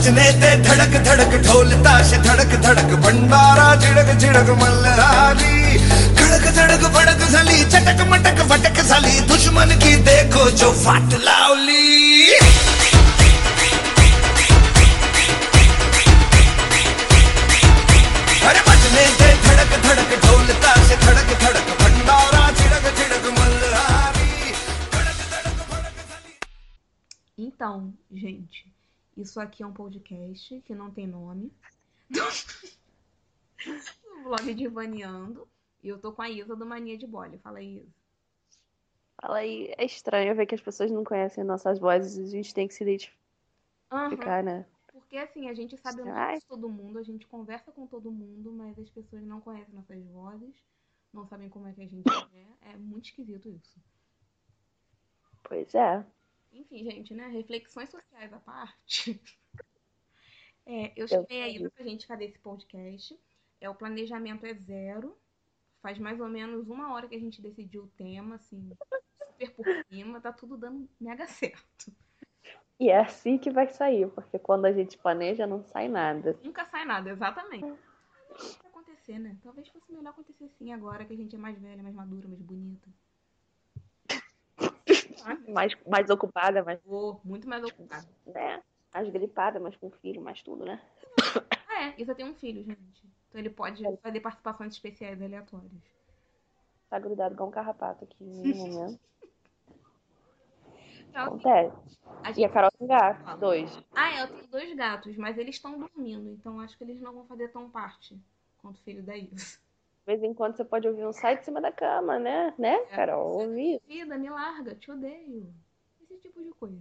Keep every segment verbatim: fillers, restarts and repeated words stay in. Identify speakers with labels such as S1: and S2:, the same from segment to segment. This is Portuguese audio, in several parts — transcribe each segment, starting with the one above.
S1: बजने ते धड़क धड़क ढोल ताश धड़क धड़क भंडारा झिड़क झिड़क मल्हारी खड़क धड़क भड़क साली चटक मटक फटक साली दुश्मन की देखो जो फाट लावली अरे बजने ते धड़क धड़क ढोल ताश धड़क धड़क भंडारा झिड़क झिड़क मल्हारी खड़क धड़क भड़क साली.
S2: Então, gente, isso aqui é um podcast que não tem nome. O vlog de Vaneando. E eu tô com a Isa do Mania de Bolha. Fala aí, Isa.
S3: Fala aí, é estranho ver que as pessoas não conhecem nossas vozes e a gente tem que se identificar,
S2: Aham.
S3: né?
S2: Porque assim, a gente sabe o nome
S3: Ai,
S2: de todo mundo, a gente conversa com todo mundo, mas as pessoas não conhecem nossas vozes, não sabem como é que a gente é. É muito esquisito isso.
S3: pois é.
S2: Enfim, gente, né? Reflexões sociais à parte. É, eu
S3: Eu
S2: chamei a Isa
S3: sei.
S2: pra gente fazer esse podcast. É, o planejamento é zero. Faz mais ou menos uma hora que a gente decidiu o tema, assim, super por cima. Tá tudo dando mega certo.
S3: E é assim que vai sair, porque quando a gente planeja não sai nada.
S2: Nunca sai nada, exatamente. Mas não vai acontecer, né? Talvez fosse melhor acontecer sim agora que a gente é mais velha, mais madura, mais bonita. Ah,
S3: Mais, mais ocupada, mais,
S2: vou muito mais ocupada.
S3: né? Mais gripada, mais com filho, mais tudo, né?
S2: Ah, é, Isa tem um filho, gente. Então ele pode fazer participações especiais aleatórias.
S3: Tá grudado igual um carrapato aqui no momento.
S2: Então, assim,
S3: Acontece.
S2: a
S3: E a
S2: gente...
S3: Carol tem gato, dois.
S2: Ah, é, eu tenho dois gatos, mas eles estão dormindo, então acho que eles não vão fazer tão parte quanto o filho da Isa.
S3: De vez em quando você pode ouvir um sai de cima da cama, né? Né, Carol? Ouvir.
S2: Vida, me larga, te odeio. Esse tipo de coisa.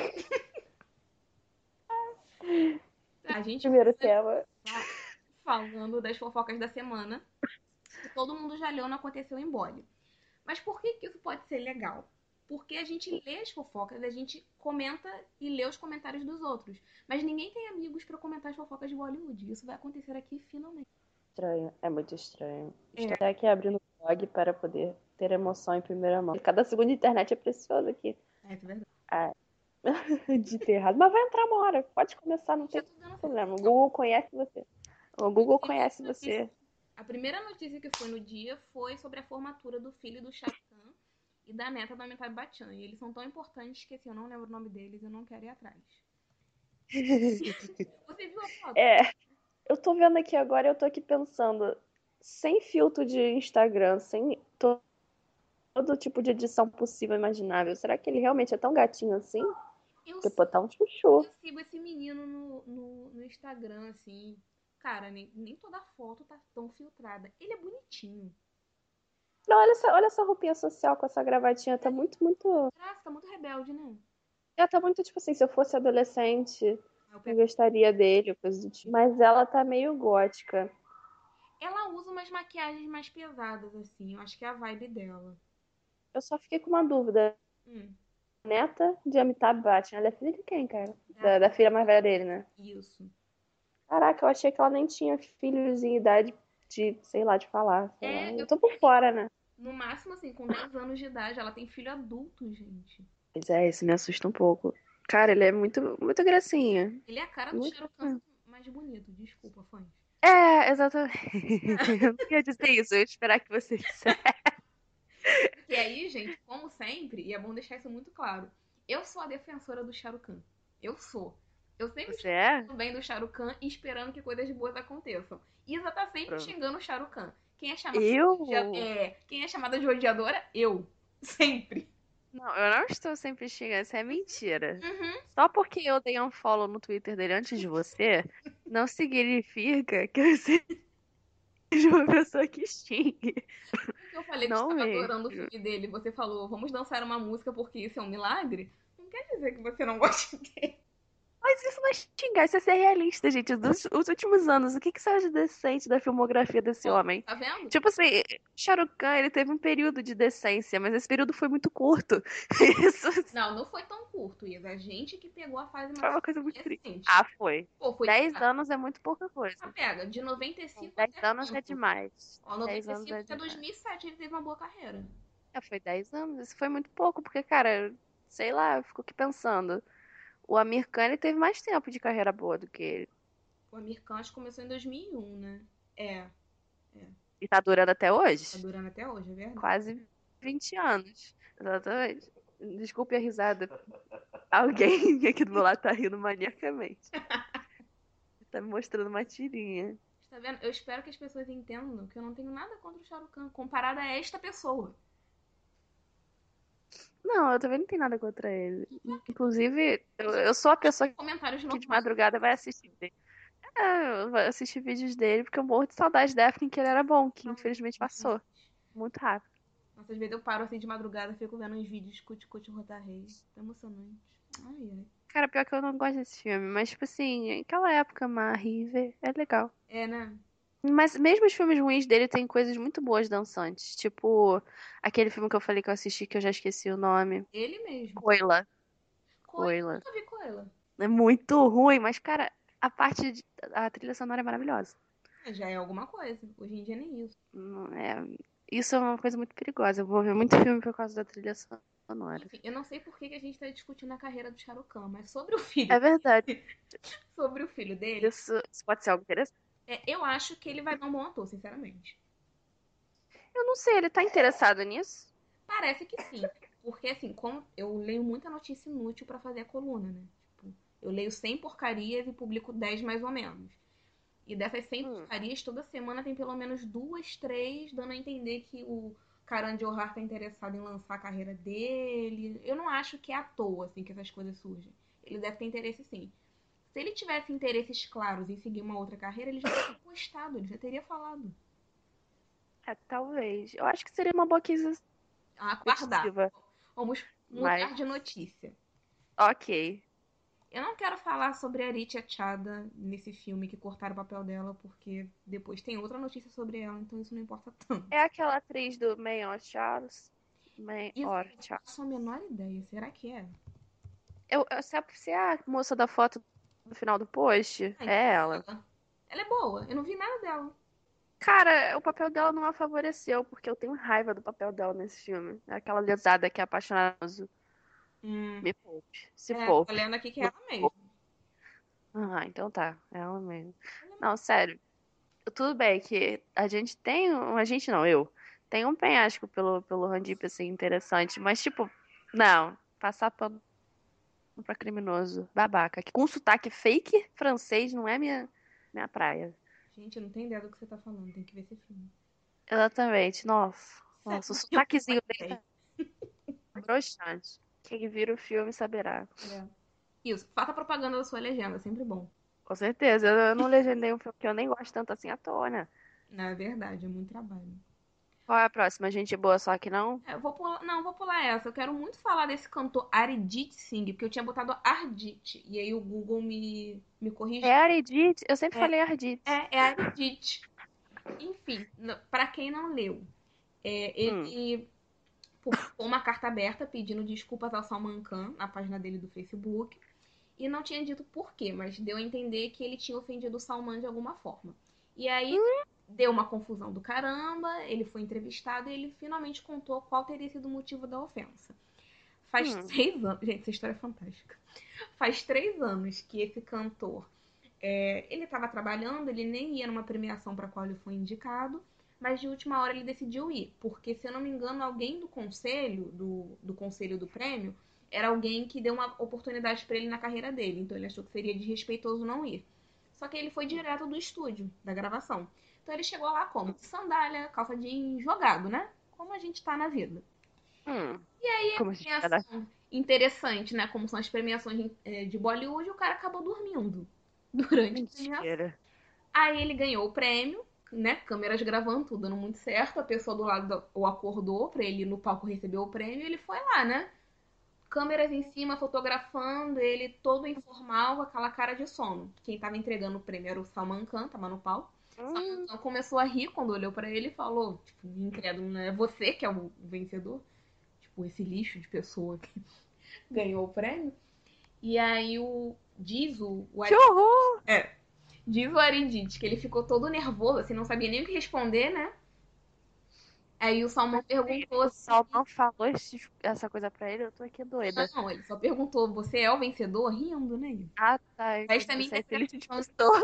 S2: A gente
S3: Primeiro
S2: vai
S3: tema.
S2: falando das fofocas da semana, que todo mundo já leu, não aconteceu em Bolha. Mas por que que isso pode ser legal? Porque a gente lê as fofocas, a gente comenta e lê os comentários dos outros. Mas ninguém tem amigos pra comentar as fofocas de Bollywood. Isso vai acontecer aqui finalmente.
S3: Estranho, é muito estranho.
S2: É.
S3: Estou até aqui abrindo o blog para poder ter emoção em primeira mão. Cada segundo de internet é precioso aqui.
S2: É, isso é verdade.
S3: Ah, de ter errado. Mas vai entrar uma hora. Pode começar, não tem
S2: Já tô dando
S3: problema. O Google conhece você. O Google conhece você.
S2: A primeira notícia que foi no dia foi sobre a formatura do filho do Shah Rukh Khan e da neta do Amitabh Bachchan. E eles são tão importantes que assim, eu não lembro o nome deles, eu não quero ir atrás. Você viu a foto?
S3: É, eu tô vendo aqui agora, eu tô aqui pensando, sem filtro de Instagram, sem to- todo tipo de edição possível e imaginável, será que ele realmente é tão gatinho assim?
S2: Eu,
S3: Porque, pô, tá um chuchu.
S2: eu sigo esse menino no, no, no Instagram, assim. Cara, nem, nem toda foto tá tão filtrada. Ele é bonitinho.
S3: Não, olha essa, olha essa roupinha social com essa gravatinha, tá muito, muito...
S2: Nossa, tá muito rebelde, né?
S3: Ela tá muito, tipo assim, se eu fosse adolescente,
S2: Aí eu
S3: eu
S2: pego-
S3: gostaria dele, coisa do tipo. Mas ela tá meio gótica.
S2: Ela usa umas maquiagens mais pesadas, assim. Eu acho que é a vibe dela.
S3: Eu só fiquei com uma dúvida.
S2: Hum,
S3: Neta de Amitabh Bachchan, ela é filha de quem, cara?
S2: Da-
S3: Da, da filha mais velha dele, né?
S2: isso.
S3: Caraca, eu achei que ela nem tinha filhos em idade de, sei lá, de falar. Sei
S2: É,
S3: lá.
S2: eu-
S3: Eu tô por fora, né?
S2: No máximo, assim, com dez anos de idade, ela tem filho adulto, gente.
S3: Pois é, isso me assusta um pouco. Cara, ele é muito, muito gracinha.
S2: Ele é a cara do
S3: Muito
S2: Shah Rukh Khan mais bonito. Desculpa, fãs.
S3: É, exatamente. Eu não ia dizer isso, eu ia esperar que você dissesse.
S2: E aí, gente, como sempre, e é bom deixar isso muito claro, eu sou a defensora do Shah Rukh Khan. Eu sou. Eu sempre
S3: Você é?
S2: estou bem do Shah Rukh Khan e esperando que coisas boas aconteçam. Isa tá sempre
S3: Pronto.
S2: xingando o Shah Rukh Khan. Quem é chamada
S3: Eu?
S2: de, é, quem é chamada de odiadora? Eu. Sempre.
S3: Não, eu não estou sempre xingando, isso é mentira.
S2: Uhum.
S3: Só porque eu dei um follow no Twitter dele antes de você, não significa que eu seja uma pessoa que xingue.
S2: Porque eu falei que
S3: Não
S2: estava
S3: mesmo.
S2: adorando o filme dele. Você falou, vamos dançar uma música porque isso é um milagre. Não quer dizer que você não gosta dele.
S3: Mas isso não é xingar, isso é ser realista, gente. Dos os últimos anos, o que que saiu de decente da filmografia desse homem?
S2: Tá vendo?
S3: Tipo assim, Shah Rukh Khan, ele teve um período de decência, mas esse período foi muito curto. Isso
S2: Não, não foi tão curto, Isa. A gente que pegou a fase
S3: foi
S2: mais
S3: uma coisa muito triste.
S2: recente.
S3: Ah, foi.
S2: Pô, foi
S3: Dez
S2: de...
S3: anos é muito pouca coisa.
S2: Ah, pega, de noventa e cinco
S3: Dez
S2: até
S3: anos é
S2: quanto?
S3: demais.
S2: Ó,
S3: Dez
S2: noventa e
S3: anos
S2: cinco
S3: é
S2: até
S3: demais.
S2: dois mil e sete ele teve uma boa carreira.
S3: É, foi dez anos. Isso foi muito pouco, porque, cara, sei lá, eu fico aqui pensando. O Amir Khan ele teve mais tempo de carreira boa do que ele.
S2: O Amir Khan acho que começou em dois mil e um, né? É,
S3: E tá durando até
S2: tá
S3: hoje.
S2: durando até hoje, é verdade.
S3: Quase vinte anos. Exatamente. Desculpe a risada. Alguém aqui do meu lado tá rindo maniacamente. Tá me mostrando uma tirinha.
S2: Tá vendo? Eu espero que as pessoas entendam que eu não tenho nada contra o Shah Rukh Khan comparado a esta pessoa.
S3: Não, eu também não tenho nada contra ele. Inclusive, eu, eu sou a pessoa
S2: Comentários
S3: que de
S2: normais.
S3: madrugada vai assistir dele. É, eu vou assistir vídeos dele porque eu morro de saudade da época em que ele era bom, que infelizmente passou. Muito rápido.
S2: Nossa, às vezes eu paro assim de madrugada e fico vendo uns vídeos de Cut Cut Rota Rei. Tá emocionante. Ai, ai.
S3: Cara, pior que eu não gosto desse filme, mas tipo assim, aquela época, River, é legal.
S2: É, né?
S3: Mas mesmo os filmes ruins dele tem coisas muito boas dançantes. Tipo, aquele filme que eu falei que eu assisti que eu já esqueci o nome.
S2: Ele mesmo.
S3: Coila.
S2: Coisa,
S3: Coila.
S2: nunca vi Coela.
S3: É muito ruim, mas, cara, a parte de, a trilha sonora é maravilhosa.
S2: É, já é alguma coisa. Hoje em dia nem isso.
S3: Não é, isso é uma coisa muito perigosa. Eu vou ver muito filme por causa da trilha sonora.
S2: Enfim, eu não sei por que que a gente tá discutindo a carreira do Shah Rukh Khan, mas sobre o filho,
S3: É verdade.
S2: sobre o filho dele,
S3: Isso, isso pode ser algo interessante.
S2: é, eu acho que ele vai dar um bom ator, sinceramente.
S3: Eu não sei, ele tá interessado nisso?
S2: Parece que sim. Porque, assim, como eu leio muita notícia inútil pra fazer a coluna, né? Tipo, eu leio cem porcarias e publico dez mais ou menos. E dessas cem
S3: Hum.
S2: porcarias, toda semana tem pelo menos duas, três, dando a entender que o Karan Johar tá interessado em lançar a carreira dele. Eu não acho que é à toa, assim, que essas coisas surgem. Ele deve ter interesse, sim. Se ele tivesse interesses claros em seguir uma outra carreira, ele já teria postado, ele já teria falado.
S3: É, talvez. Eu acho que seria uma boa aquisição.
S2: Aguardar. Vamos mudar
S3: Mas-
S2: de notícia.
S3: Ok.
S2: Eu não quero falar sobre a Aritia Chada nesse filme que cortaram o papel dela, porque depois tem outra notícia sobre ela, então isso não importa tanto.
S3: É aquela atriz do Mayor Charles. Mayor
S2: Isso eu não
S3: Charles.
S2: faço a menor ideia. Será que é?
S3: Eu, eu, se, a, se a moça da foto no final do post,
S2: Ah,
S3: é ela.
S2: Ela é boa. Eu não vi nada dela.
S3: Cara, o papel dela não a favoreceu, porque eu tenho raiva do papel dela nesse filme. É aquela lesada que é apaixonada.
S2: Hum,
S3: Me poupe. Se
S2: é,
S3: poupe.
S2: tô lendo aqui que é ela mesmo.
S3: Ah, então tá. É ela mesmo. Não, sério. Tudo bem que a gente tem. um- A gente não, eu. Tem um penhasco pelo, pelo Randip, assim, interessante. Mas, tipo, não. Passar pano pra criminoso. Babaca. Que com sotaque fake francês não é minha, minha praia.
S2: Gente, eu não tenho ideia do que você tá falando. Tem que ver esse filme.
S3: Exatamente. Nossa. Nossa, o
S2: Sério,
S3: sotaquezinho
S2: eu
S3: dele
S2: não
S3: é broxante. Quem vira o filme saberá.
S2: É. Isso, faça propaganda da sua legenda, sempre bom.
S3: Com certeza. Eu não legendei um filme que eu nem gosto tanto assim à toa, né?
S2: Não, é verdade, é muito trabalho.
S3: Qual é a próxima? Gente boa, só que não?
S2: É, eu vou pular, não, vou pular essa. Eu quero muito falar desse cantor Arijit Singh, porque eu tinha botado Ardit, e aí o Google me, me corrigiu.
S3: É Aridit. Eu sempre
S2: É.
S3: falei Ardit.
S2: É, é Arijit. Enfim, n- pra quem não leu, é, ele publicou uma carta aberta pedindo desculpas ao Salman Khan na página dele do Facebook. E não tinha dito por quê, mas deu a entender que ele tinha ofendido o Salman de alguma forma. E aí deu uma confusão do caramba, ele foi entrevistado e ele finalmente contou qual teria sido o motivo da ofensa. Faz
S3: Hum.
S2: três anos. Gente, essa história é fantástica. Faz três anos que esse cantor. É, ele estava trabalhando, ele nem ia numa premiação para a qual ele foi indicado, mas de última hora ele decidiu ir, porque se eu não me engano, alguém do conselho, do, do conselho do prêmio, era alguém que deu uma oportunidade para ele na carreira dele, então ele achou que seria desrespeitoso não ir. Só que ele foi direto do estúdio, da gravação. Então ele chegou lá como? Sandália, calça jeans, jogado, né? Como a gente tá na vida.
S3: Hum.
S2: E aí a
S3: Como a gente tá
S2: premiação interessante, né? Como são as premiações de, de Bollywood, o cara acabou dormindo durante a premiação.
S3: Mentira.
S2: Aí ele ganhou o prêmio, né? Câmeras gravando, tudo dando muito certo. A pessoa do lado o acordou pra ele ir no palco receber o prêmio. Ele foi lá, né? Câmeras em cima, fotografando, ele todo informal, com aquela cara de sono. Quem tava entregando o prêmio era o Salman Khan, tava no palco.
S3: Hum.
S2: Salman Khan começou a rir quando olhou pra ele e falou, tipo, incrédulo, né? Você que é o vencedor? Tipo, esse lixo de pessoa que ganhou o prêmio. E aí o diz o, o
S3: Que horror!
S2: é, diz o Aridit que ele ficou todo nervoso, assim, não sabia nem o que responder, né? Aí o Salmão perguntou
S3: O
S2: assim,
S3: Salman falou esse- essa coisa pra ele, eu tô aqui doida.
S2: não, ele só perguntou, você é o vencedor? Rindo, né?
S3: Ah, tá,
S2: O resto
S3: entendi.
S2: é minha
S3: Você é feliz de
S2: interpretação.
S3: pessoa.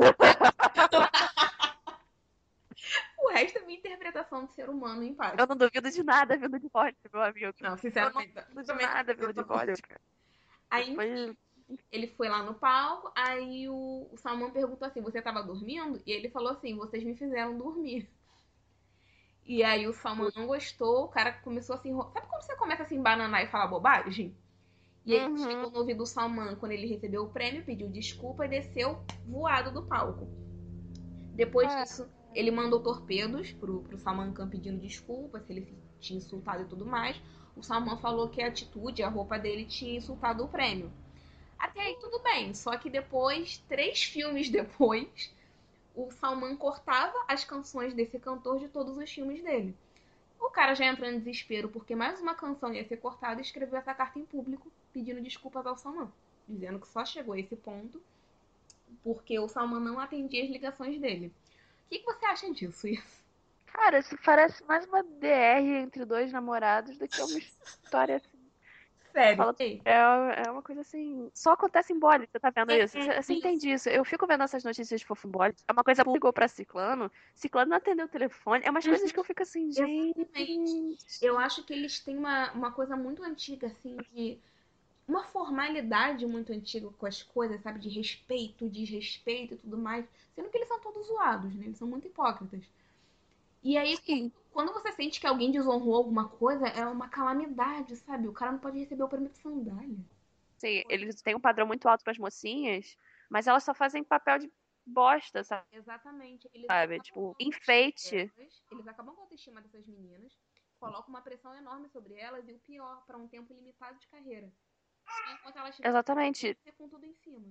S2: O resto é minha interpretação de ser humano em paz.
S3: Eu não duvido de nada vindo de Hollywood, meu amigo.
S2: Não,
S3: Eu não
S2: sinceramente,
S3: duvido de
S2: também não.
S3: nada vindo de Hollywood, cara.
S2: Aí, enfim,
S3: Depois,
S2: ele foi lá no palco, aí o, o Salmão perguntou assim, você tava dormindo? E ele falou assim, vocês me fizeram dormir. E aí o Salmão não gostou, o cara começou assim, sabe quando você começa assim, bananar e falar bobagem? E ele
S3: uhum.
S2: chegou no ouvido do Salman quando ele recebeu o prêmio, pediu desculpa e desceu voado do palco. Depois
S3: Ah,
S2: disso, ele mandou torpedos pro, pro Salman Khan pedindo desculpa, se ele tinha insultado e tudo mais. O Salman falou que a atitude, a roupa dele tinha insultado o prêmio. Até aí tudo bem, só que depois, três filmes depois, o Salman cortava as canções desse cantor de todos os filmes dele. O cara já entrou em desespero porque mais uma canção ia ser cortada e escreveu essa carta em público pedindo desculpas ao Salman, dizendo que só chegou a esse ponto porque o Salman não atendia as ligações dele. O que, que você acha disso, isso?
S3: cara, isso parece mais uma D R entre dois namorados do que uma história assim.
S2: Sério?
S3: Fala,
S2: Ei,
S3: é, é uma coisa assim. Só acontece em Bollywood, você tá vendo
S2: é,
S3: isso?
S2: é
S3: Você, você
S2: isso.
S3: entende isso? Eu fico vendo essas notícias de fofo em Bollywood. É uma coisa, ligou pra Ciclano, Ciclano não atendeu o telefone. É umas coisas que eu fico assim,
S2: Exatamente.
S3: gente.
S2: Eu acho que eles têm uma, uma coisa muito antiga, assim, de. Uma formalidade muito antiga com as coisas, sabe? De respeito, desrespeito e tudo mais. Sendo que eles são todos zoados, né? Eles são muito hipócritas. E aí,
S3: Sim.
S2: quando você sente que alguém desonrou alguma coisa, é uma calamidade, sabe? O cara não pode receber o prêmio de sandália.
S3: Sim, eles têm um padrão muito alto pras mocinhas, mas elas só fazem papel de bosta,
S2: Exatamente. Eles
S3: sabe?
S2: acabam
S3: Tipo,
S2: com a autoestima
S3: enfeite.
S2: delas, eles acabam com a autoestima dessas meninas, colocam uma pressão enorme sobre elas e o pior, para um tempo limitado de carreira. Enquanto elas tivessem
S3: Exatamente.
S2: que ser com tudo em cima.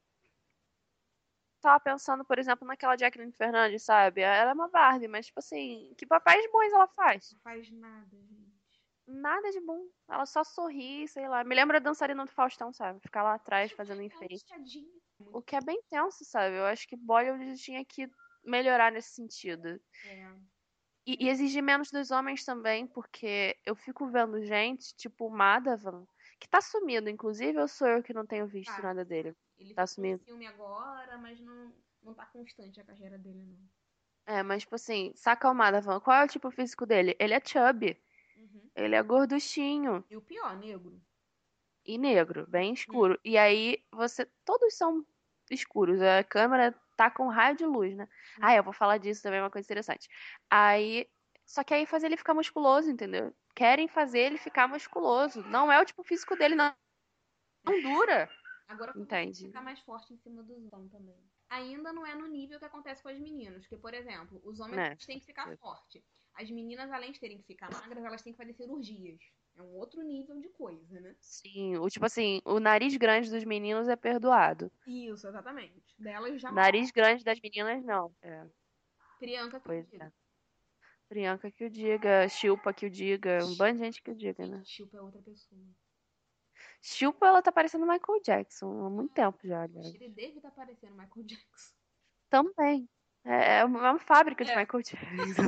S3: Tava pensando, por exemplo, naquela Jacqueline Fernandes, sabe? Ela é uma Barbie, mas, tipo assim, que papéis bons ela faz?
S2: Não faz nada, gente.
S3: Nada de bom. Ela só sorri, sei lá. Me lembra a dançarina do Faustão, sabe? Ficar lá atrás fazendo
S2: Ai,
S3: enfeite.
S2: tadinha.
S3: O que é bem tenso, sabe? Eu acho que Bollywood tinha que melhorar nesse sentido.
S2: É.
S3: E, e exigir menos dos homens também, porque eu fico vendo gente, tipo o Madhavan, que tá sumido. Inclusive, eu sou eu que não tenho visto
S2: Tá.
S3: nada dele.
S2: Ele
S3: Tá
S2: fez um
S3: sumido.
S2: filme agora, mas não, não tá constante a carreira dele, não.
S3: É, mas, tipo assim, saca o Madhavan. Qual é o tipo físico dele? Ele é chubby.
S2: Uhum.
S3: Ele é gorduchinho.
S2: E o pior, negro.
S3: E negro, bem
S2: Hum.
S3: escuro. E aí você. Todos são escuros. A câmera tá com raio de luz, né? Ah, eu vou falar disso também, é uma coisa interessante. Aí. Só que aí fazer ele ficar musculoso, entendeu? Querem fazer ele ficar musculoso. Não é o tipo físico dele, não. Não dura.
S2: Agora começou a
S3: Entende?
S2: ficar mais forte em cima dos homens também. Ainda não é no nível que acontece com as meninas. Porque, por exemplo, os homens
S3: Né?
S2: têm que ficar forte. As meninas, além de terem que ficar magras, elas têm que fazer cirurgias. É um outro nível de coisa, né?
S3: Sim, o tipo assim, o nariz grande dos meninos é perdoado.
S2: Isso, exatamente. Delas
S3: O
S2: jamais.
S3: nariz grande das meninas, não. É,
S2: Priyanka que eu
S3: pois
S2: diga.
S3: é. Priyanka que o diga, Shilpa que o diga, um bando de gente que o diga, né?
S2: Gente, Chilpa é outra pessoa.
S3: Shilpa, ela tá parecendo Michael Jackson há muito tempo já, aliás.
S2: Ele deve estar parecendo Michael Jackson.
S3: Também. É é uma fábrica de
S2: É.
S3: Michael Jackson.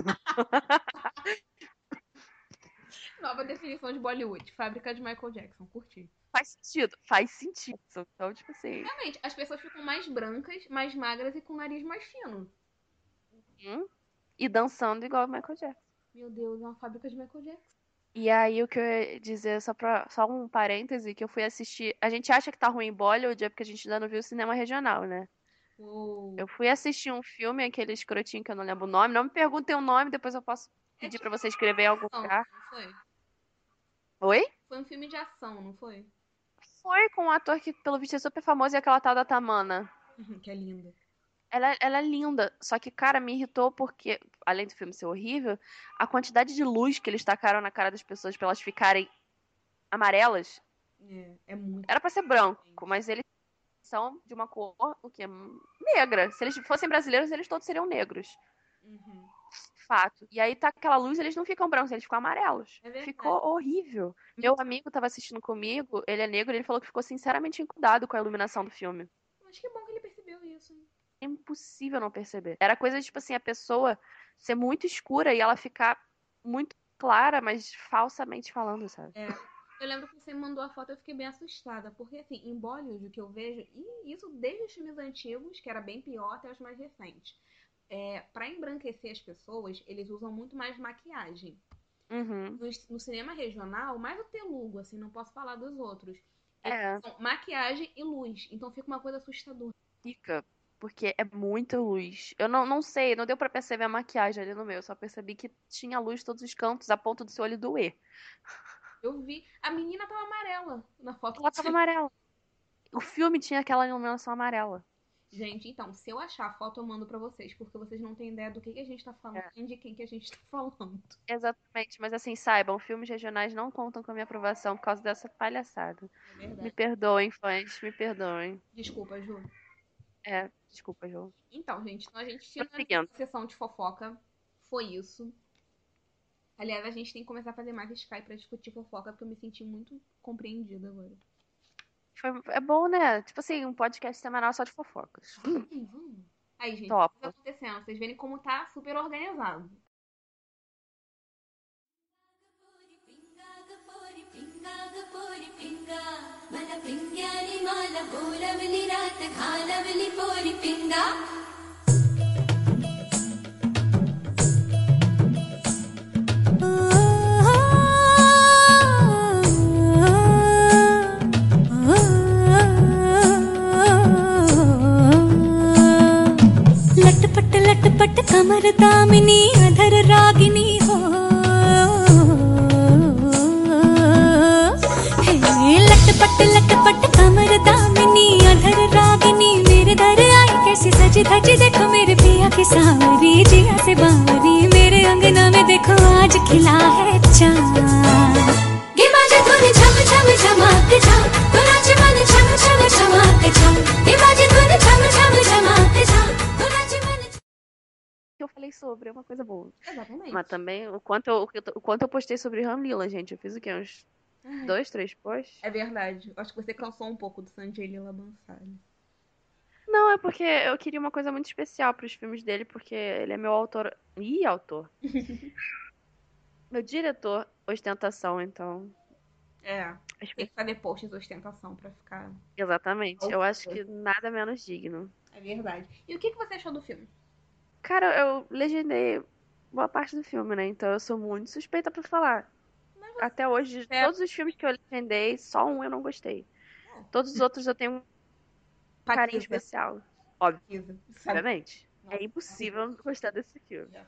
S2: Nova definição de Bollywood. Fábrica de Michael Jackson. Curti.
S3: Faz sentido, faz sentido. Então, tipo assim,
S2: Realmente, as pessoas ficam mais brancas, mais magras e com o nariz mais fino.
S3: hum, e dançando igual o Michael Jackson.
S2: Meu Deus, é uma fábrica de Michael Jackson.
S3: E aí, o que eu ia dizer, só, pra, só um parêntese, que eu fui assistir. A gente acha que tá ruim em Bollywood, é porque a gente ainda não viu o cinema regional, né?
S2: Uou.
S3: Eu fui assistir um filme, aquele escrotinho que eu não lembro o nome. Não me perguntem o nome, depois eu posso
S2: É
S3: pedir
S2: tipo
S3: pra você escrever em algum
S2: ação,
S3: lugar.
S2: não foi?
S3: Oi?
S2: Foi um filme de ação, não foi?
S3: Foi com um ator que, pelo visto, é super famoso e aquela tal da Tamana.
S2: Uhum, que é linda.
S3: Ela, ela é linda, só que, cara, me irritou porque, além do filme ser horrível, a quantidade de luz que eles tacaram na cara das pessoas pra elas ficarem amarelas
S2: É, é muito.
S3: era pra ser branco, mas eles são de uma cor, o quê? Negra. Se eles fossem brasileiros, eles todos seriam negros.
S2: Uhum.
S3: Fato. E aí tá aquela luz, eles não ficam brancos, eles ficam amarelos.
S2: É verdade.
S3: Ficou horrível. Meu amigo tava assistindo comigo, ele é negro, e ele falou que ficou sinceramente incomodado com a iluminação do filme.
S2: Mas que bom que ele percebeu isso, hein?
S3: É impossível não perceber. Era coisa, tipo assim, a pessoa ser muito escura e ela ficar muito clara, mas falsamente falando, sabe?
S2: É. Eu lembro que você me mandou a foto, eu fiquei bem assustada, porque assim, em Bollywood o que eu vejo, e isso desde os filmes antigos, que era bem pior, até os mais recentes. É, para embranquecer as pessoas, eles usam muito mais maquiagem.
S3: Uhum.
S2: No, no cinema regional, mais o telugu, assim, não posso falar dos outros. Eles
S3: É,
S2: usam maquiagem e luz, então fica uma coisa assustadora.
S3: fica. Porque é muita luz. Eu não, não sei, não deu pra perceber a maquiagem ali no meu. Eu só percebi que tinha luz em todos os cantos, a ponto do seu olho doer.
S2: Eu vi, a menina tava amarela na foto.
S3: Ela tava amarela. O filme tinha aquela iluminação amarela.
S2: Gente, então, se eu achar a foto, eu mando pra vocês, porque vocês não têm ideia do que, que a gente tá falando
S3: É,
S2: e de quem que a gente tá falando.
S3: exatamente. Mas assim, saibam, filmes regionais não contam com a minha aprovação por causa dessa palhaçada.
S2: É
S3: Me
S2: verdade.
S3: perdoem, fãs, me perdoem.
S2: Desculpa, Ju.
S3: É, desculpa, João.
S2: Então, gente, então a gente finalizou
S3: Prosseguindo.
S2: a sessão de fofoca. Foi isso. Aliás, a gente tem que começar a fazer mais Skype pra discutir fofoca, porque eu me senti muito compreendida agora.
S3: Foi, é bom, né? Tipo assim, um podcast semanal só de fofocas.
S2: Sim, vamos. Aí, gente, o que tá
S3: Topo.
S2: acontecendo? Vocês verem como tá super organizado.
S4: पोरी पिंगा मला पिंग्यानी मला बोलावली रात घालवली पोरी पिंगा लटपट लटपट कमर दामिनी अधर रागिनी हो लटपट लटपट कमर दामिनी अधर रागिनी मेरे दर आई कैसी सजी धजी देखो मेरे पिया की सावरी जिया से बावरी मेरे अंगना में देखो आज खिला है चांद गे बाजे धुन झम झम झमक झम तो नाच मन झम झम झमक झम गे बाजे धुन झम झम झमक झम तो नाच मन
S3: Que eu falei sobre, é uma coisa boa.
S2: Exatamente.
S3: Mas também, o quanto eu, o quanto eu postei sobre Ramlila, gente. Eu fiz o quê? Uns
S2: Ai,
S3: dois, três posts?
S2: é verdade. Acho que você cansou um pouco do Sanjay Leela Bhansali.
S3: Não, é porque eu queria uma coisa muito especial pros filmes dele, porque ele é meu autor. Ih, autor. Meu diretor, ostentação, então.
S2: É,
S3: acho
S2: tem
S3: que-
S2: que fazer posts de ostentação pra ficar.
S3: Exatamente. Eu acho que nada menos digno.
S2: É verdade. E o que, que você achou do filme?
S3: Cara, eu legendei boa parte do filme, né? Então eu sou muito suspeita pra falar.
S2: Mas você
S3: Até hoje,
S2: É.
S3: todos os filmes que eu legendei, só um eu não gostei.
S2: É.
S3: Todos os outros eu tenho um carinho
S2: Paquiza.
S3: especial. Óbvio,
S2: Paquiza. Sabe?
S3: obviamente.
S2: Não.
S3: É impossível não gostar desse filme.
S2: É.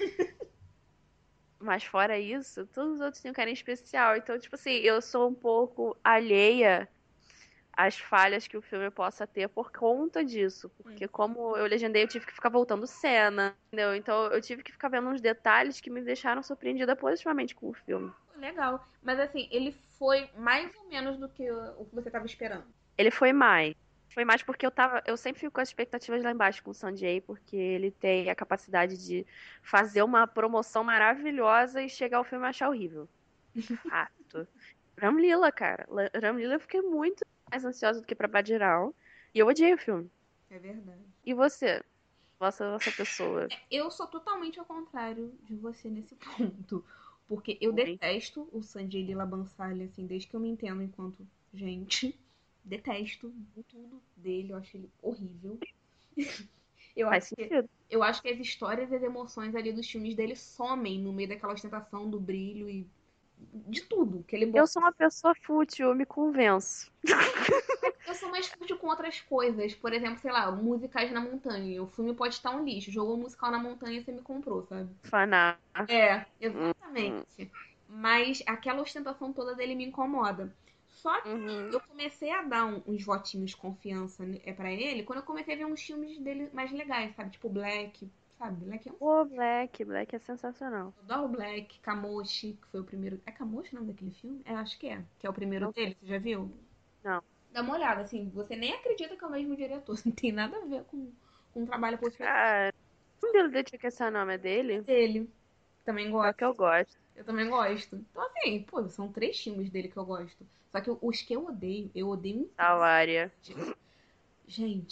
S3: Mas fora isso, todos os outros têm um carinho especial. Então, tipo assim, eu sou um pouco alheia às falhas que o filme possa ter por conta disso. Porque como eu legendei, eu tive que ficar voltando cena, entendeu? Então eu tive que ficar vendo uns detalhes que me deixaram surpreendida positivamente com o filme.
S2: Legal. Mas assim, ele foi mais ou menos do que o o que você tava esperando.
S3: Ele foi mais. Foi mais porque eu tava. Eu sempre fico com as expectativas lá embaixo com o Sanjay, porque ele tem a capacidade de fazer uma promoção maravilhosa e chegar ao filme e achar horrível. Fato. Ramlila, cara. La- Ramlila eu fiquei muito mais ansiosa do que pra Badiral. E eu odiei o filme.
S2: É verdade.
S3: E você? Vossa, vossa pessoa.
S2: Eu sou totalmente ao contrário de você nesse ponto. Porque eu
S3: Oi.
S2: detesto o Sanjay Leela Bhansali, assim, desde que eu me entendo enquanto gente. Detesto tudo dele, eu acho ele horrível. Eu
S3: Faz
S2: acho, que,
S3: sentido.
S2: eu acho que as histórias e as emoções ali dos filmes dele somem no meio daquela ostentação do brilho e de tudo que ele
S3: Eu
S2: bota.
S3: sou uma pessoa fútil, eu me convenço.
S2: Eu sou mais fútil com outras coisas. Por exemplo, sei lá, musicais na montanha. O filme pode estar um lixo. Jogou um musical na montanha e você me comprou, sabe?
S3: Faná.
S2: É, exatamente. Mas aquela ostentação toda dele me incomoda. Só que
S3: Uhum.
S2: eu comecei a dar um- uns votinhos de confiança né, é para ele quando eu comecei a ver uns filmes dele mais legais, sabe? Tipo Black, sabe? Black é um...
S3: Pô, Black, Black é sensacional.
S2: Eu adoro Black, Kamoshi, que foi o primeiro... É Kamoshi o nome daquele filme? É, acho que é. Que é o primeiro
S3: Não
S2: dele, você já viu?
S3: Não.
S2: Dá uma olhada, assim, você nem acredita que é o mesmo diretor. Não tem nada a ver com, com o trabalho posterior
S3: Cara, o nome dele que esse nome é dele?
S2: dele. Também
S3: É o
S2: gosto.
S3: que eu gosto.
S2: Eu também gosto. Então, assim, pô, são três filmes dele que eu gosto. Só que os que eu odeio, eu odeio
S3: Salária.
S2: Gente,